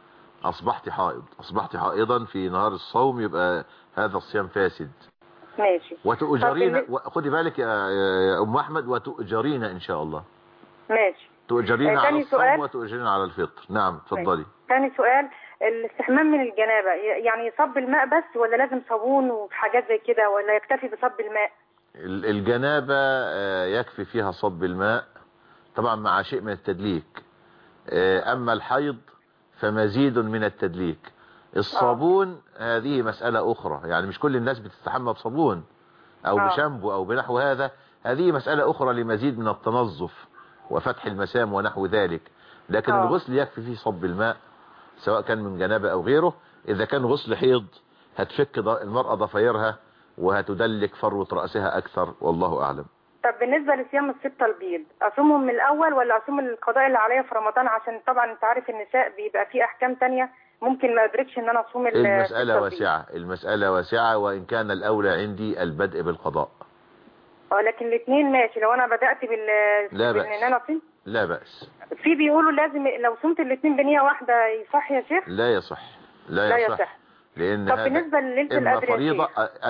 أصبحت حائض، أصبحت حائضا في نهار الصوم، يبقى هذا الصيام فاسد. ماشي. وتؤجرين، خدي بالك يا أم أحمد، وتؤجرين إن شاء الله. ماشي. تؤجرين على الصوم وتؤجرين على الفطر. نعم اتفضلي. ثاني سؤال، الاستحمام من الجنابة يعني يصب الماء بس ولا لازم صابون وحاجات زي كده، ولا يكتفي بصب الماء؟ الجنابة يكفي فيها صب الماء طبعا مع شيء من التدليك. أما الحيض فمزيد من التدليك. الصابون هذه مسألة أخرى، يعني مش كل الناس بتستحمى بصابون أو بشامبو أو بنحو هذا، هذه مسألة أخرى لمزيد من التنظف وفتح المسام ونحو ذلك. لكن الغسل يكفي فيه صب الماء سواء كان من جنابة أو غيره. إذا كان غسل حيض هتفك المرأة ضفايرها وهتدلك فروة رأسها أكثر، والله أعلم. طب بالنسبة لصيام الستة البيض، أصومهم من الأول ولا أصوم القضاء اللي عليا في رمضان؟ عشان طبعا أنت عارف النساء بيبقى فيه أحكام تانية ممكن ما أدركش إن أنا أصوم المسألة واسعة، المسألة واسعة، وإن كان الأولى عندي البدء بالقضاء. لكن الاثنين ماشي. لو أنا بدأت لا بأس. إن أنا أصوم، لا بأس. في بيقولوا لازم لو صمت الاثنين بنية واحدة يصح يا شيخ؟ لا يصح، لا يصح. لأن طب بالنسبة لليلة إما القدر فريضة،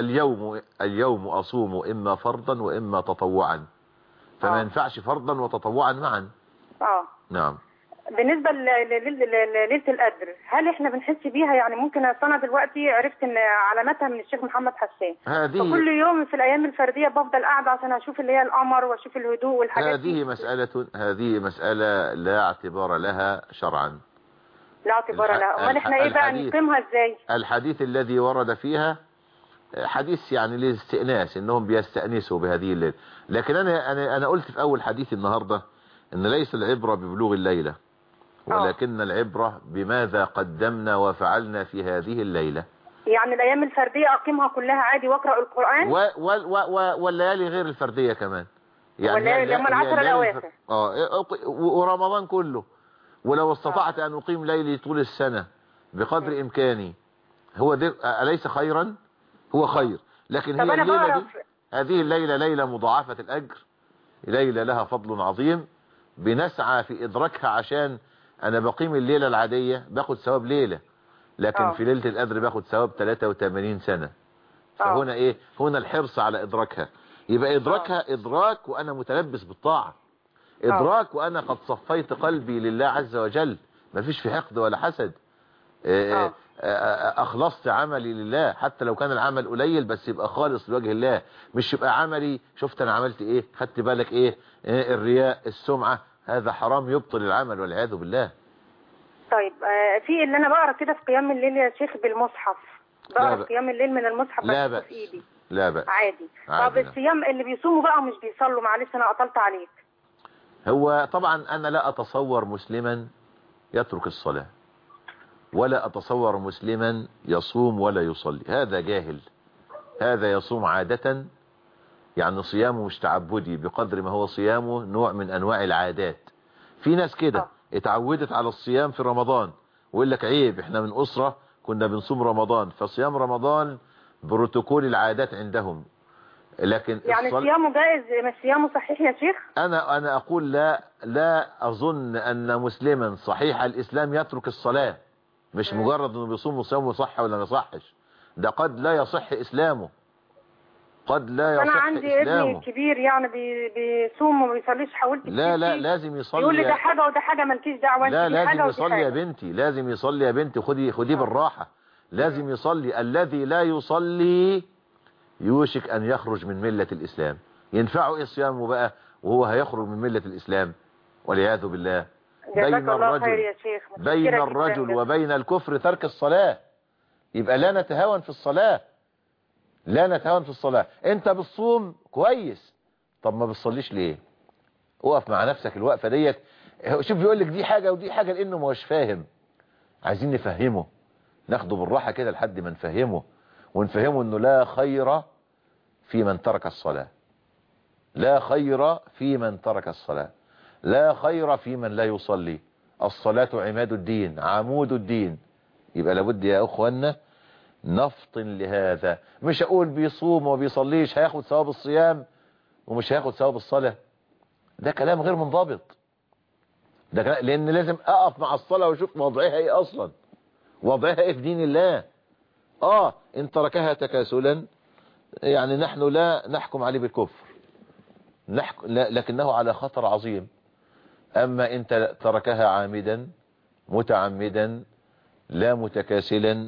اليوم أصوم إما فرضا وإما تطوعا، فما ينفعش فرضا وتطوعا معا. نعم. بالنسبة لليلة القدر، هل احنا بنحس بيها؟ يعني ممكن انا دلوقتي عرفت ان علاماتها من الشيخ محمد حسان، فكل يوم في الايام الفردية بفضل قاعدة عشان اشوف اللي هي القمر واشوف الهدوء والحاجات دي. هذه مسألة لا اعتبار لها شرعا. لا اعتبار لها. امال احنا ايه بقى نقيمها ازاي؟ الحديث الذي ورد فيها حديث يعني للاستئناس، انهم بيستأنسوا بهذه الليلة. لكن انا قلت في اول حديث النهاردة ان ليس العبرة ببلوغ الليلة، ولكن العبرة بماذا قدمنا وفعلنا في هذه الليلة. يعني الايام الفردية اقيمها كلها عادي واقرأ القرآن، والليالي غير الفردية كمان، يعني والليالي هم العشر الاواخر ورمضان كله. ولو استطعت ان اقيم ليلي طول السنة بقدر امكاني، هو أليس خيرا؟ هو خير. لكن هي الليلة دي، هذه الليلة ليلة مضاعفة الأجر، ليلة لها فضل عظيم، بنسعى في إدراكها. عشان أنا بقيم الليلة العادية باخد ثواب ليلة، لكن في ليلة القدر باخد ثواب 83 سنة. فهنا إيه؟ هنا الحرص على إدراكها. يبقى إدراكها إدراك وأنا متلبس بالطاعة، إدراك وأنا قد صفيت قلبي لله عز وجل، مفيش في حقد ولا حسد. أخلصت عملي لله، حتى لو كان العمل قليل بس يبقى خالص لوجه الله، مش يبقى عملي شفت أنا عملت إيه، خدت بالك إيه، الرياء، السمعة، هذا حرام يبطل العمل والعياذ بالله. طيب في اللي أنا بقرأ كده في قيام الليل يا شيخ بالمصحف، بقرأ قيام الليل من المصحف بس في إيدي. لا بأس. عادي. طب الصيام اللي بيصوموا بقى مش بيصلوا، معلش أنا قطلت عليك. هو طبعا أنا لا أتصور مسلما يترك الصلاة، ولا أتصور مسلما يصوم ولا يصلي، هذا جاهل. هذا يصوم عادة، يعني صيامه مش تعبدي بقدر ما هو صيامه نوع من أنواع العادات. في ناس كده اتعودت على الصيام في رمضان، ويقول لك عيب احنا من أسرة كنا بنصوم رمضان، فصيام رمضان بروتوكول العادات عندهم. لكن يعني صيامه جائز، مش صيامه صحيح يا شيخ؟ أنا أقول لا أظن أن مسلما صحيح الإسلام يترك الصلاة. مش مجرد انه بيصوم وصيامه صح ولا ما يصحش، ده قد لا يصح اسلامه، قد لا يصح اسلامه. انا عندي ابني كبير يعني بيصوم وما بيصليش، حاولت لا لازم يصلي، يقول لي ده حاجه وده حاجه مالكيش دعوه. لا لازم يصلي يا بنتي، لازم يصلي يا بنتي، خدي بالراحه. لازم يصلي. الذي لا يصلي يوشك ان يخرج من مله الاسلام. ينفعه ايه صيامه بقى وهو هيخرج من مله الاسلام والعياذ بالله؟ بين الرجل وبين الكفر ترك الصلاة. يبقى لا نتهاون في الصلاة، لا نتهاون في الصلاة. انت بتصوم كويس، طب ما بتصليش ليه؟ اقف مع نفسك الوقفة ديت. شوف بيقول لك دي حاجة ودي حاجة لانه ما هوش فاهم. عايزين نفهمه، ناخده بالراحة كده لحد ما نفهمه، ونفهمه انه لا خير في من ترك الصلاة، لا خير في من ترك الصلاة، لا خير في من لا يصلي. الصلاة عماد الدين، عمود الدين. يبقى لابد يا اخوانا نفطن لهذا. مش اقول بيصوم وبيصليش هياخد ثواب الصيام ومش هياخد ثواب الصلاة، ده كلام غير منضبط. ده كلام، لان لازم اقف مع الصلاة واشوف موضعها ايه اصلا. وضعها ايه في دين الله. ان تركها تكاسلا يعني نحن لا نحكم عليه بالكفر، لكنه على خطر عظيم. اما ان تركها عامدا متعمدا لا متكاسلا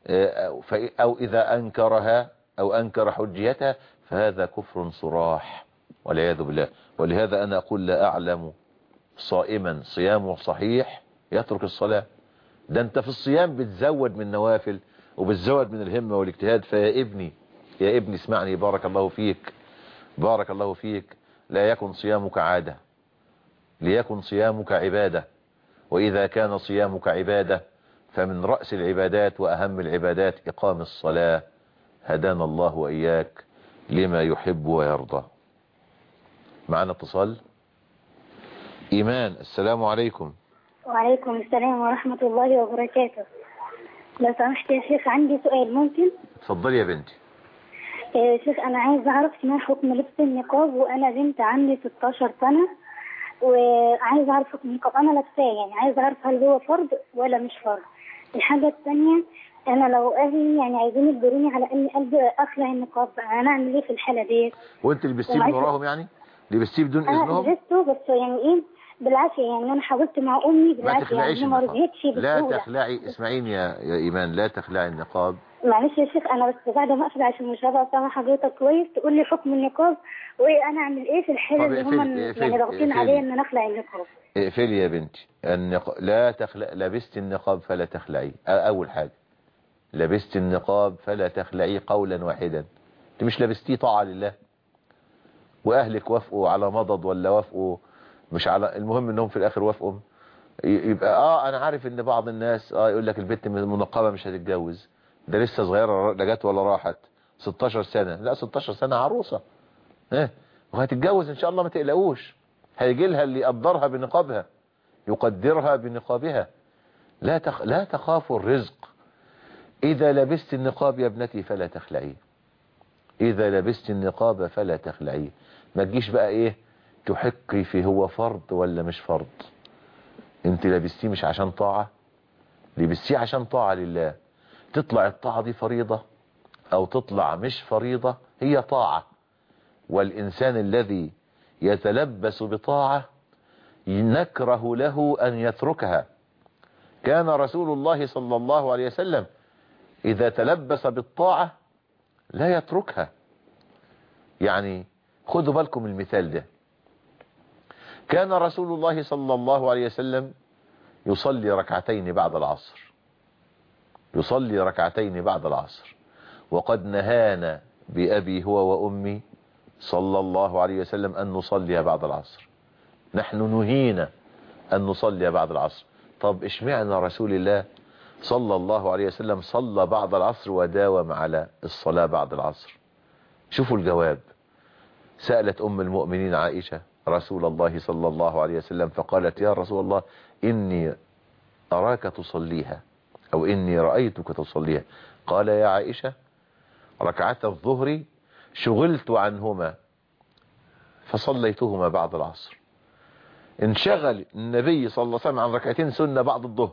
او اذا انكرها او انكر حجيتها فهذا كفر صراح والعياذ بالله. ولهذا انا اقول لا اعلم صائما صيامه صحيح يترك الصلاة. ده انت في الصيام بتزود من نوافل وبتزود من الهمة والاجتهاد. فيا ابني اسمعني، بارك الله فيك، بارك الله فيك، لا يكن صيامك عادة، ليكن صيامك عبادة. وإذا كان صيامك عبادة فمن رأس العبادات وأهم العبادات إقام الصلاة. هدانا الله وإياك لما يحب ويرضى. معنا اتصال. إيمان، السلام عليكم. وعليكم السلام ورحمة الله وبركاته. لو سمحت يا شيخ عندي سؤال ممكن؟ اتفضلي يا بنتي. يا شيخ أنا عايز أعرف ما حكم لبس النقاب، وأنا بنت عندي 16 سنة وعايز أعرف حكم النقاب. أنا لابساه يعني عايز أعرف هل هو فرض ولا مش فرض. الحاجة الثانية أنا لو أهلي يعني عايزين يجبروني على إني أخلع النقاب، أنا أعمل إيه في الحالة دي؟ وأنت لبستيه من وراهم يعني؟ لبستيه بدون إذنهم؟ أنا لبسته بس يعني إيه بالعافية، يعني أنا حاولت مع أمي بالعافية يعني ما رضيتش بسهولة. لا تخلعي، اسمعيني يا إيمان، لا تخلعي النقاب. معلش يا شيخ أنا بس بعد ما أقفل عشان مش هبقى سامع حضرتك كويس تقول لي حكم النقاب وإيه أنا أعمل إيه في الحالة اللي هم يعني ضاغطين عليا إن أنا أخلع النقاب. اقفلي يا بنتي لا تخلع. لبست النقاب فلا تخلعي. أول حاجة لبست النقاب فلا تخلعي قولا واحدا. انت مش لبستيه طاعة لله، وأهلك وافقوا على مضض ولا وافقوا مش على، المهم انهم في الاخر وافقوا. يبقى انا عارف ان بعض الناس يقول لك البنت منقبة مش هتتجوز، ده لسه صغيرة لا جت ولا راحت 16 سنة. لا 16 سنة عروسة وهتتجوز ان شاء الله، ما تقلقوش. هيجي لها اللي يقدرها بنقابها يقدرها بنقابها. لا تخافوا الرزق. اذا لبست النقاب يا ابنتي فلا تخلعيه. اذا لبست النقاب فلا تخلعيه. ما تجيش بقى تحقي في هو فرض ولا مش فرض. انت لبستيه مش عشان طاعة، لبستيه عشان طاعة لله. تطلع الطاعة دي فريضة او تطلع مش فريضة، هي طاعة. والانسان الذي يتلبس بطاعة نكره له ان يتركها. كان رسول الله صلى الله عليه وسلم اذا تلبس بالطاعة لا يتركها. يعني خذوا بالكم المثال ده. كان رسول الله صلى الله عليه وسلم يصلي ركعتين بعد العصر، يصلي ركعتين بعد العصر، وقد نهانا بأبي هو وأمي صلى الله عليه وسلم أن نصلي بعد العصر. نحن نهينا أن نصلي بعد العصر. طب اشمعنا رسول الله صلى الله عليه وسلم صلى بعد العصر وداوم على الصلاة بعد العصر؟ شوفوا الجواب. سألت أم المؤمنين عائشة رسول الله صلى الله عليه وسلم فقالت يا رسول الله إني أراك تصليها أو إني رأيتك تصليها. قال يا عائشة ركعت الظهر شغلت عنهما فصليتهما بعد العصر. انشغل النبي صلى الله عليه وسلم عن ركعتين سنة بعد الظهر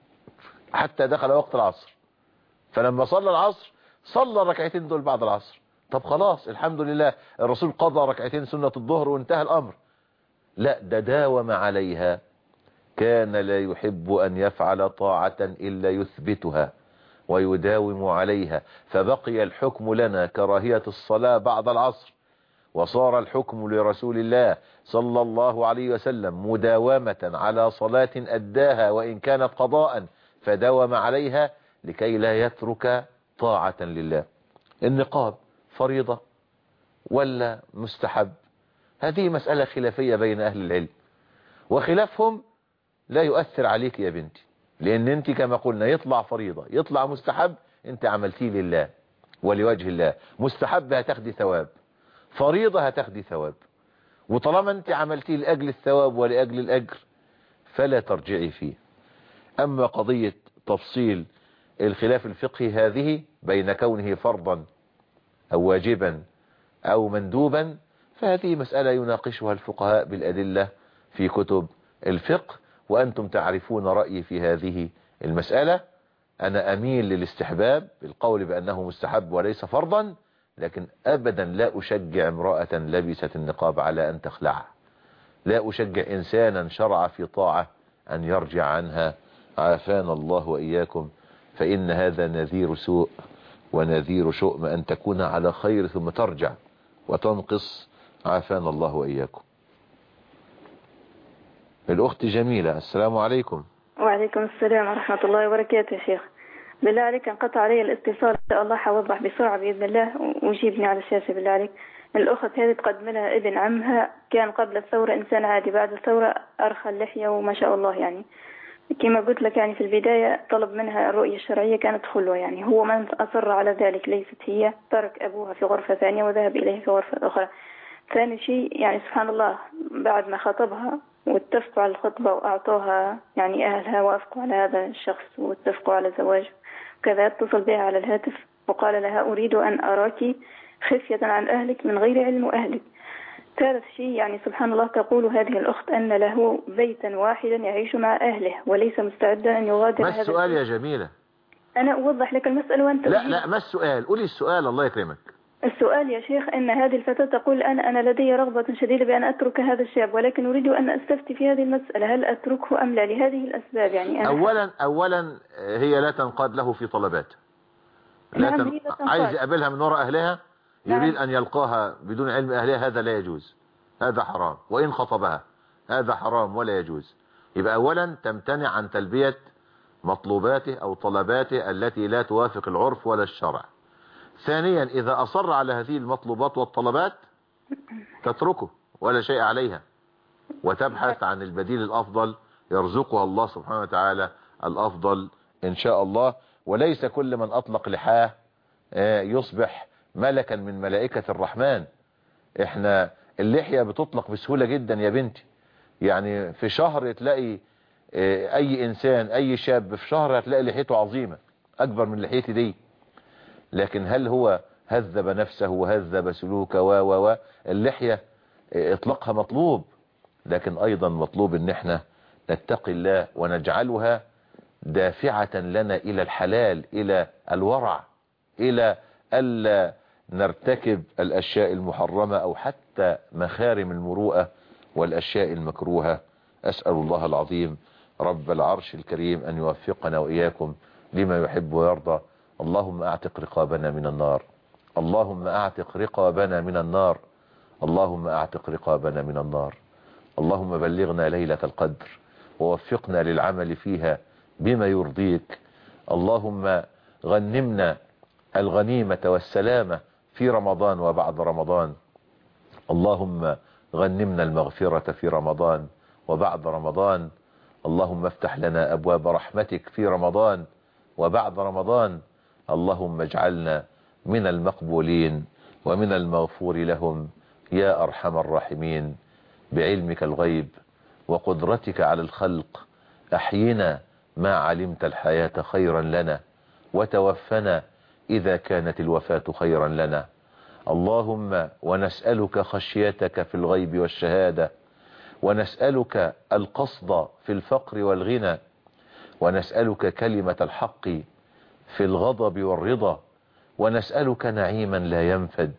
حتى دخل وقت العصر، فلما صلى العصر صلى الركعتين دول بعد العصر. طب خلاص الحمد لله الرسول قضى ركعتين سنة الظهر وانتهى الأمر. لا، ده داوم عليها. كان لا يحب أن يفعل طاعة إلا يثبتها ويداوم عليها. فبقي الحكم لنا كراهية الصلاة بعد العصر، وصار الحكم لرسول الله صلى الله عليه وسلم مداومة على صلاة أداها وإن كانت قضاء فداوم عليها لكي لا يترك طاعة لله. النقاب فريضة ولا مستحب؟ هذه مسألة خلافية بين أهل العلم، وخلافهم لا يؤثر عليك يا بنتي، لأن انت كما قلنا يطلع فريضة يطلع مستحب، انت عملتيه لله ولوجه الله. مستحب هتاخدي ثواب، فريضة هتاخدي ثواب، وطالما انت عملتيه لأجل الثواب ولأجل الأجر فلا ترجعي فيه. أما قضية تفصيل الخلاف الفقهي هذه بين كونه فرضا أو واجبا أو مندوبا، فهذه مسألة يناقشها الفقهاء بالأدلة في كتب الفقه، وأنتم تعرفون رأيي في هذه المسألة. أنا أميل للاستحباب القول بأنه مستحب وليس فرضا، لكن أبدا لا أشجع امرأة لبست النقاب على أن تخلعه، لا أشجع إنسانا شرع في طاعة أن يرجع عنها، عافانا الله وإياكم، فإن هذا نذير سوء ونذير شؤم أن تكون على خير ثم ترجع وتنقص، عافانا الله وإياكم. الأخت جميلة، السلام عليكم. وعليكم السلام ورحمة الله وبركاته. يا شيخ بالله عليك انقطع علي الاتصال، إن شاء الله حوضح بسرعة بإذن الله وجيبني على الشاشة بالله عليك. الأخت هذه تقدم لها ابن عمها كان قبل الثورة إنسان عادي، بعد الثورة أرخى اللحية وما شاء الله يعني كما قلت لك يعني في البداية طلب منها الرؤية الشرعية كانت خلوة، يعني هو من أصر على ذلك، ليست هي، ترك أبوها في غرفة ثانية وذهب إليه في غرفة أخرى. ثاني شيء يعني سبحان الله بعد ما خطبها واتفقوا على الخطبة وأعطوها يعني أهلها وافقوا على هذا الشخص واتفقوا على زواجه، كذا اتصل بها على الهاتف وقال لها أريد أن أراك خفية عن أهلك من غير علم أهلك. ثالث شيء يعني سبحان الله تقول هذه الأخت أن له بيتا واحدا يعيش مع أهله وليس مستعدا أن يغادر. ما السؤال يا جميلة؟ أنا أوضح لك المسألة وأنت لا ما السؤال؟ قولي السؤال الله يكرمك. السؤال يا شيخ أن هذه الفتاة تقول أنا لدي رغبة شديدة بأن أترك هذا الشاب، ولكن أريد أن أستفتي في هذه المسألة، هل أتركه أم لا لهذه الأسباب يعني أنا أولا هي لا تنقاد له في طلبات، عايز يقابلها من وراء أهلها، يريد أن يلقاها بدون علم أهلها، هذا لا يجوز، هذا حرام، وإن خطبها هذا حرام ولا يجوز. يبقى أولا تمتنع عن تلبية مطلوباته أو طلباته التي لا توافق العرف ولا الشرع. ثانيا إذا أصر على هذه المطلوبات والطلبات تتركه ولا شيء عليها، وتبحث عن البديل الأفضل يرزقها الله سبحانه وتعالى الأفضل إن شاء الله. وليس كل من أطلق لحاه يصبح ملكا من ملائكة الرحمن. احنا اللحية بتطلق بسهولة جدا يا بنتي، يعني في شهر تلاقي أي إنسان أي شاب في شهر هتلاقي لحيته عظيمة أكبر من لحيتي دي، لكن هل هو هذب نفسه وهذب سلوكه اللحية اطلاقها مطلوب، لكن ايضا مطلوب ان احنا نتقي الله ونجعلها دافعة لنا الى الحلال، الى الورع، الى ألا نرتكب الاشياء المحرمة او حتى مخارم المروءة والاشياء المكروهة. اسأل الله العظيم رب العرش الكريم ان يوفقنا واياكم لما يحب ويرضى. اللهم اعتق رقابنا من النار، اللهم اعتق رقابنا من النار، اللهم اعتق رقابنا من النار. اللهم بلغنا ليلة القدر ووفقنا للعمل فيها بما يرضيك. اللهم غنمنا الغنيمة والسلامة في رمضان وبعد رمضان. اللهم غنمنا المغفرة في رمضان وبعد رمضان. اللهم افتح لنا أبواب رحمتك في رمضان وبعد رمضان. اللهم اجعلنا من المقبولين ومن المغفور لهم يا أرحم الراحمين. بعلمك الغيب وقدرتك على الخلق أحينا ما علمت الحياة خيرا لنا، وتوفنا إذا كانت الوفاة خيرا لنا. اللهم ونسألك خشيتك في الغيب والشهادة، ونسألك القصد في الفقر والغنى، ونسألك كلمة الحق في الغضب والرضا، ونسألك نعيما لا ينفد،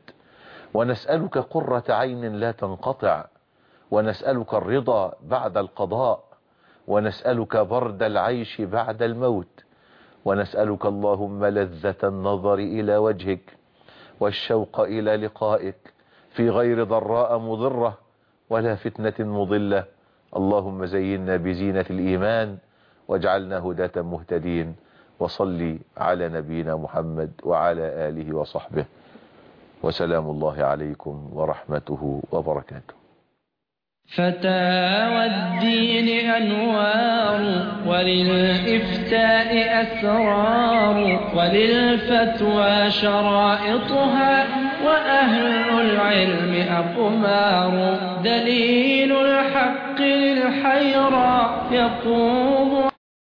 ونسألك قرة عين لا تنقطع، ونسألك الرضا بعد القضاء، ونسألك برد العيش بعد الموت، ونسألك اللهم لذة النظر إلى وجهك والشوق إلى لقائك في غير ضراء مضرة ولا فتنة مضلة. اللهم زينا بزينة الإيمان واجعلنا هداة مهتدين. وصلي على نبينا محمد وعلى آله وصحبه، وسلام الله عليكم ورحمته وبركاته. فتاوى الدين أنوار، وللإفتاء أسرار، وللفتوى شرائطها، وأهل العلم أقمار. دليل الحق للحيرى يقوم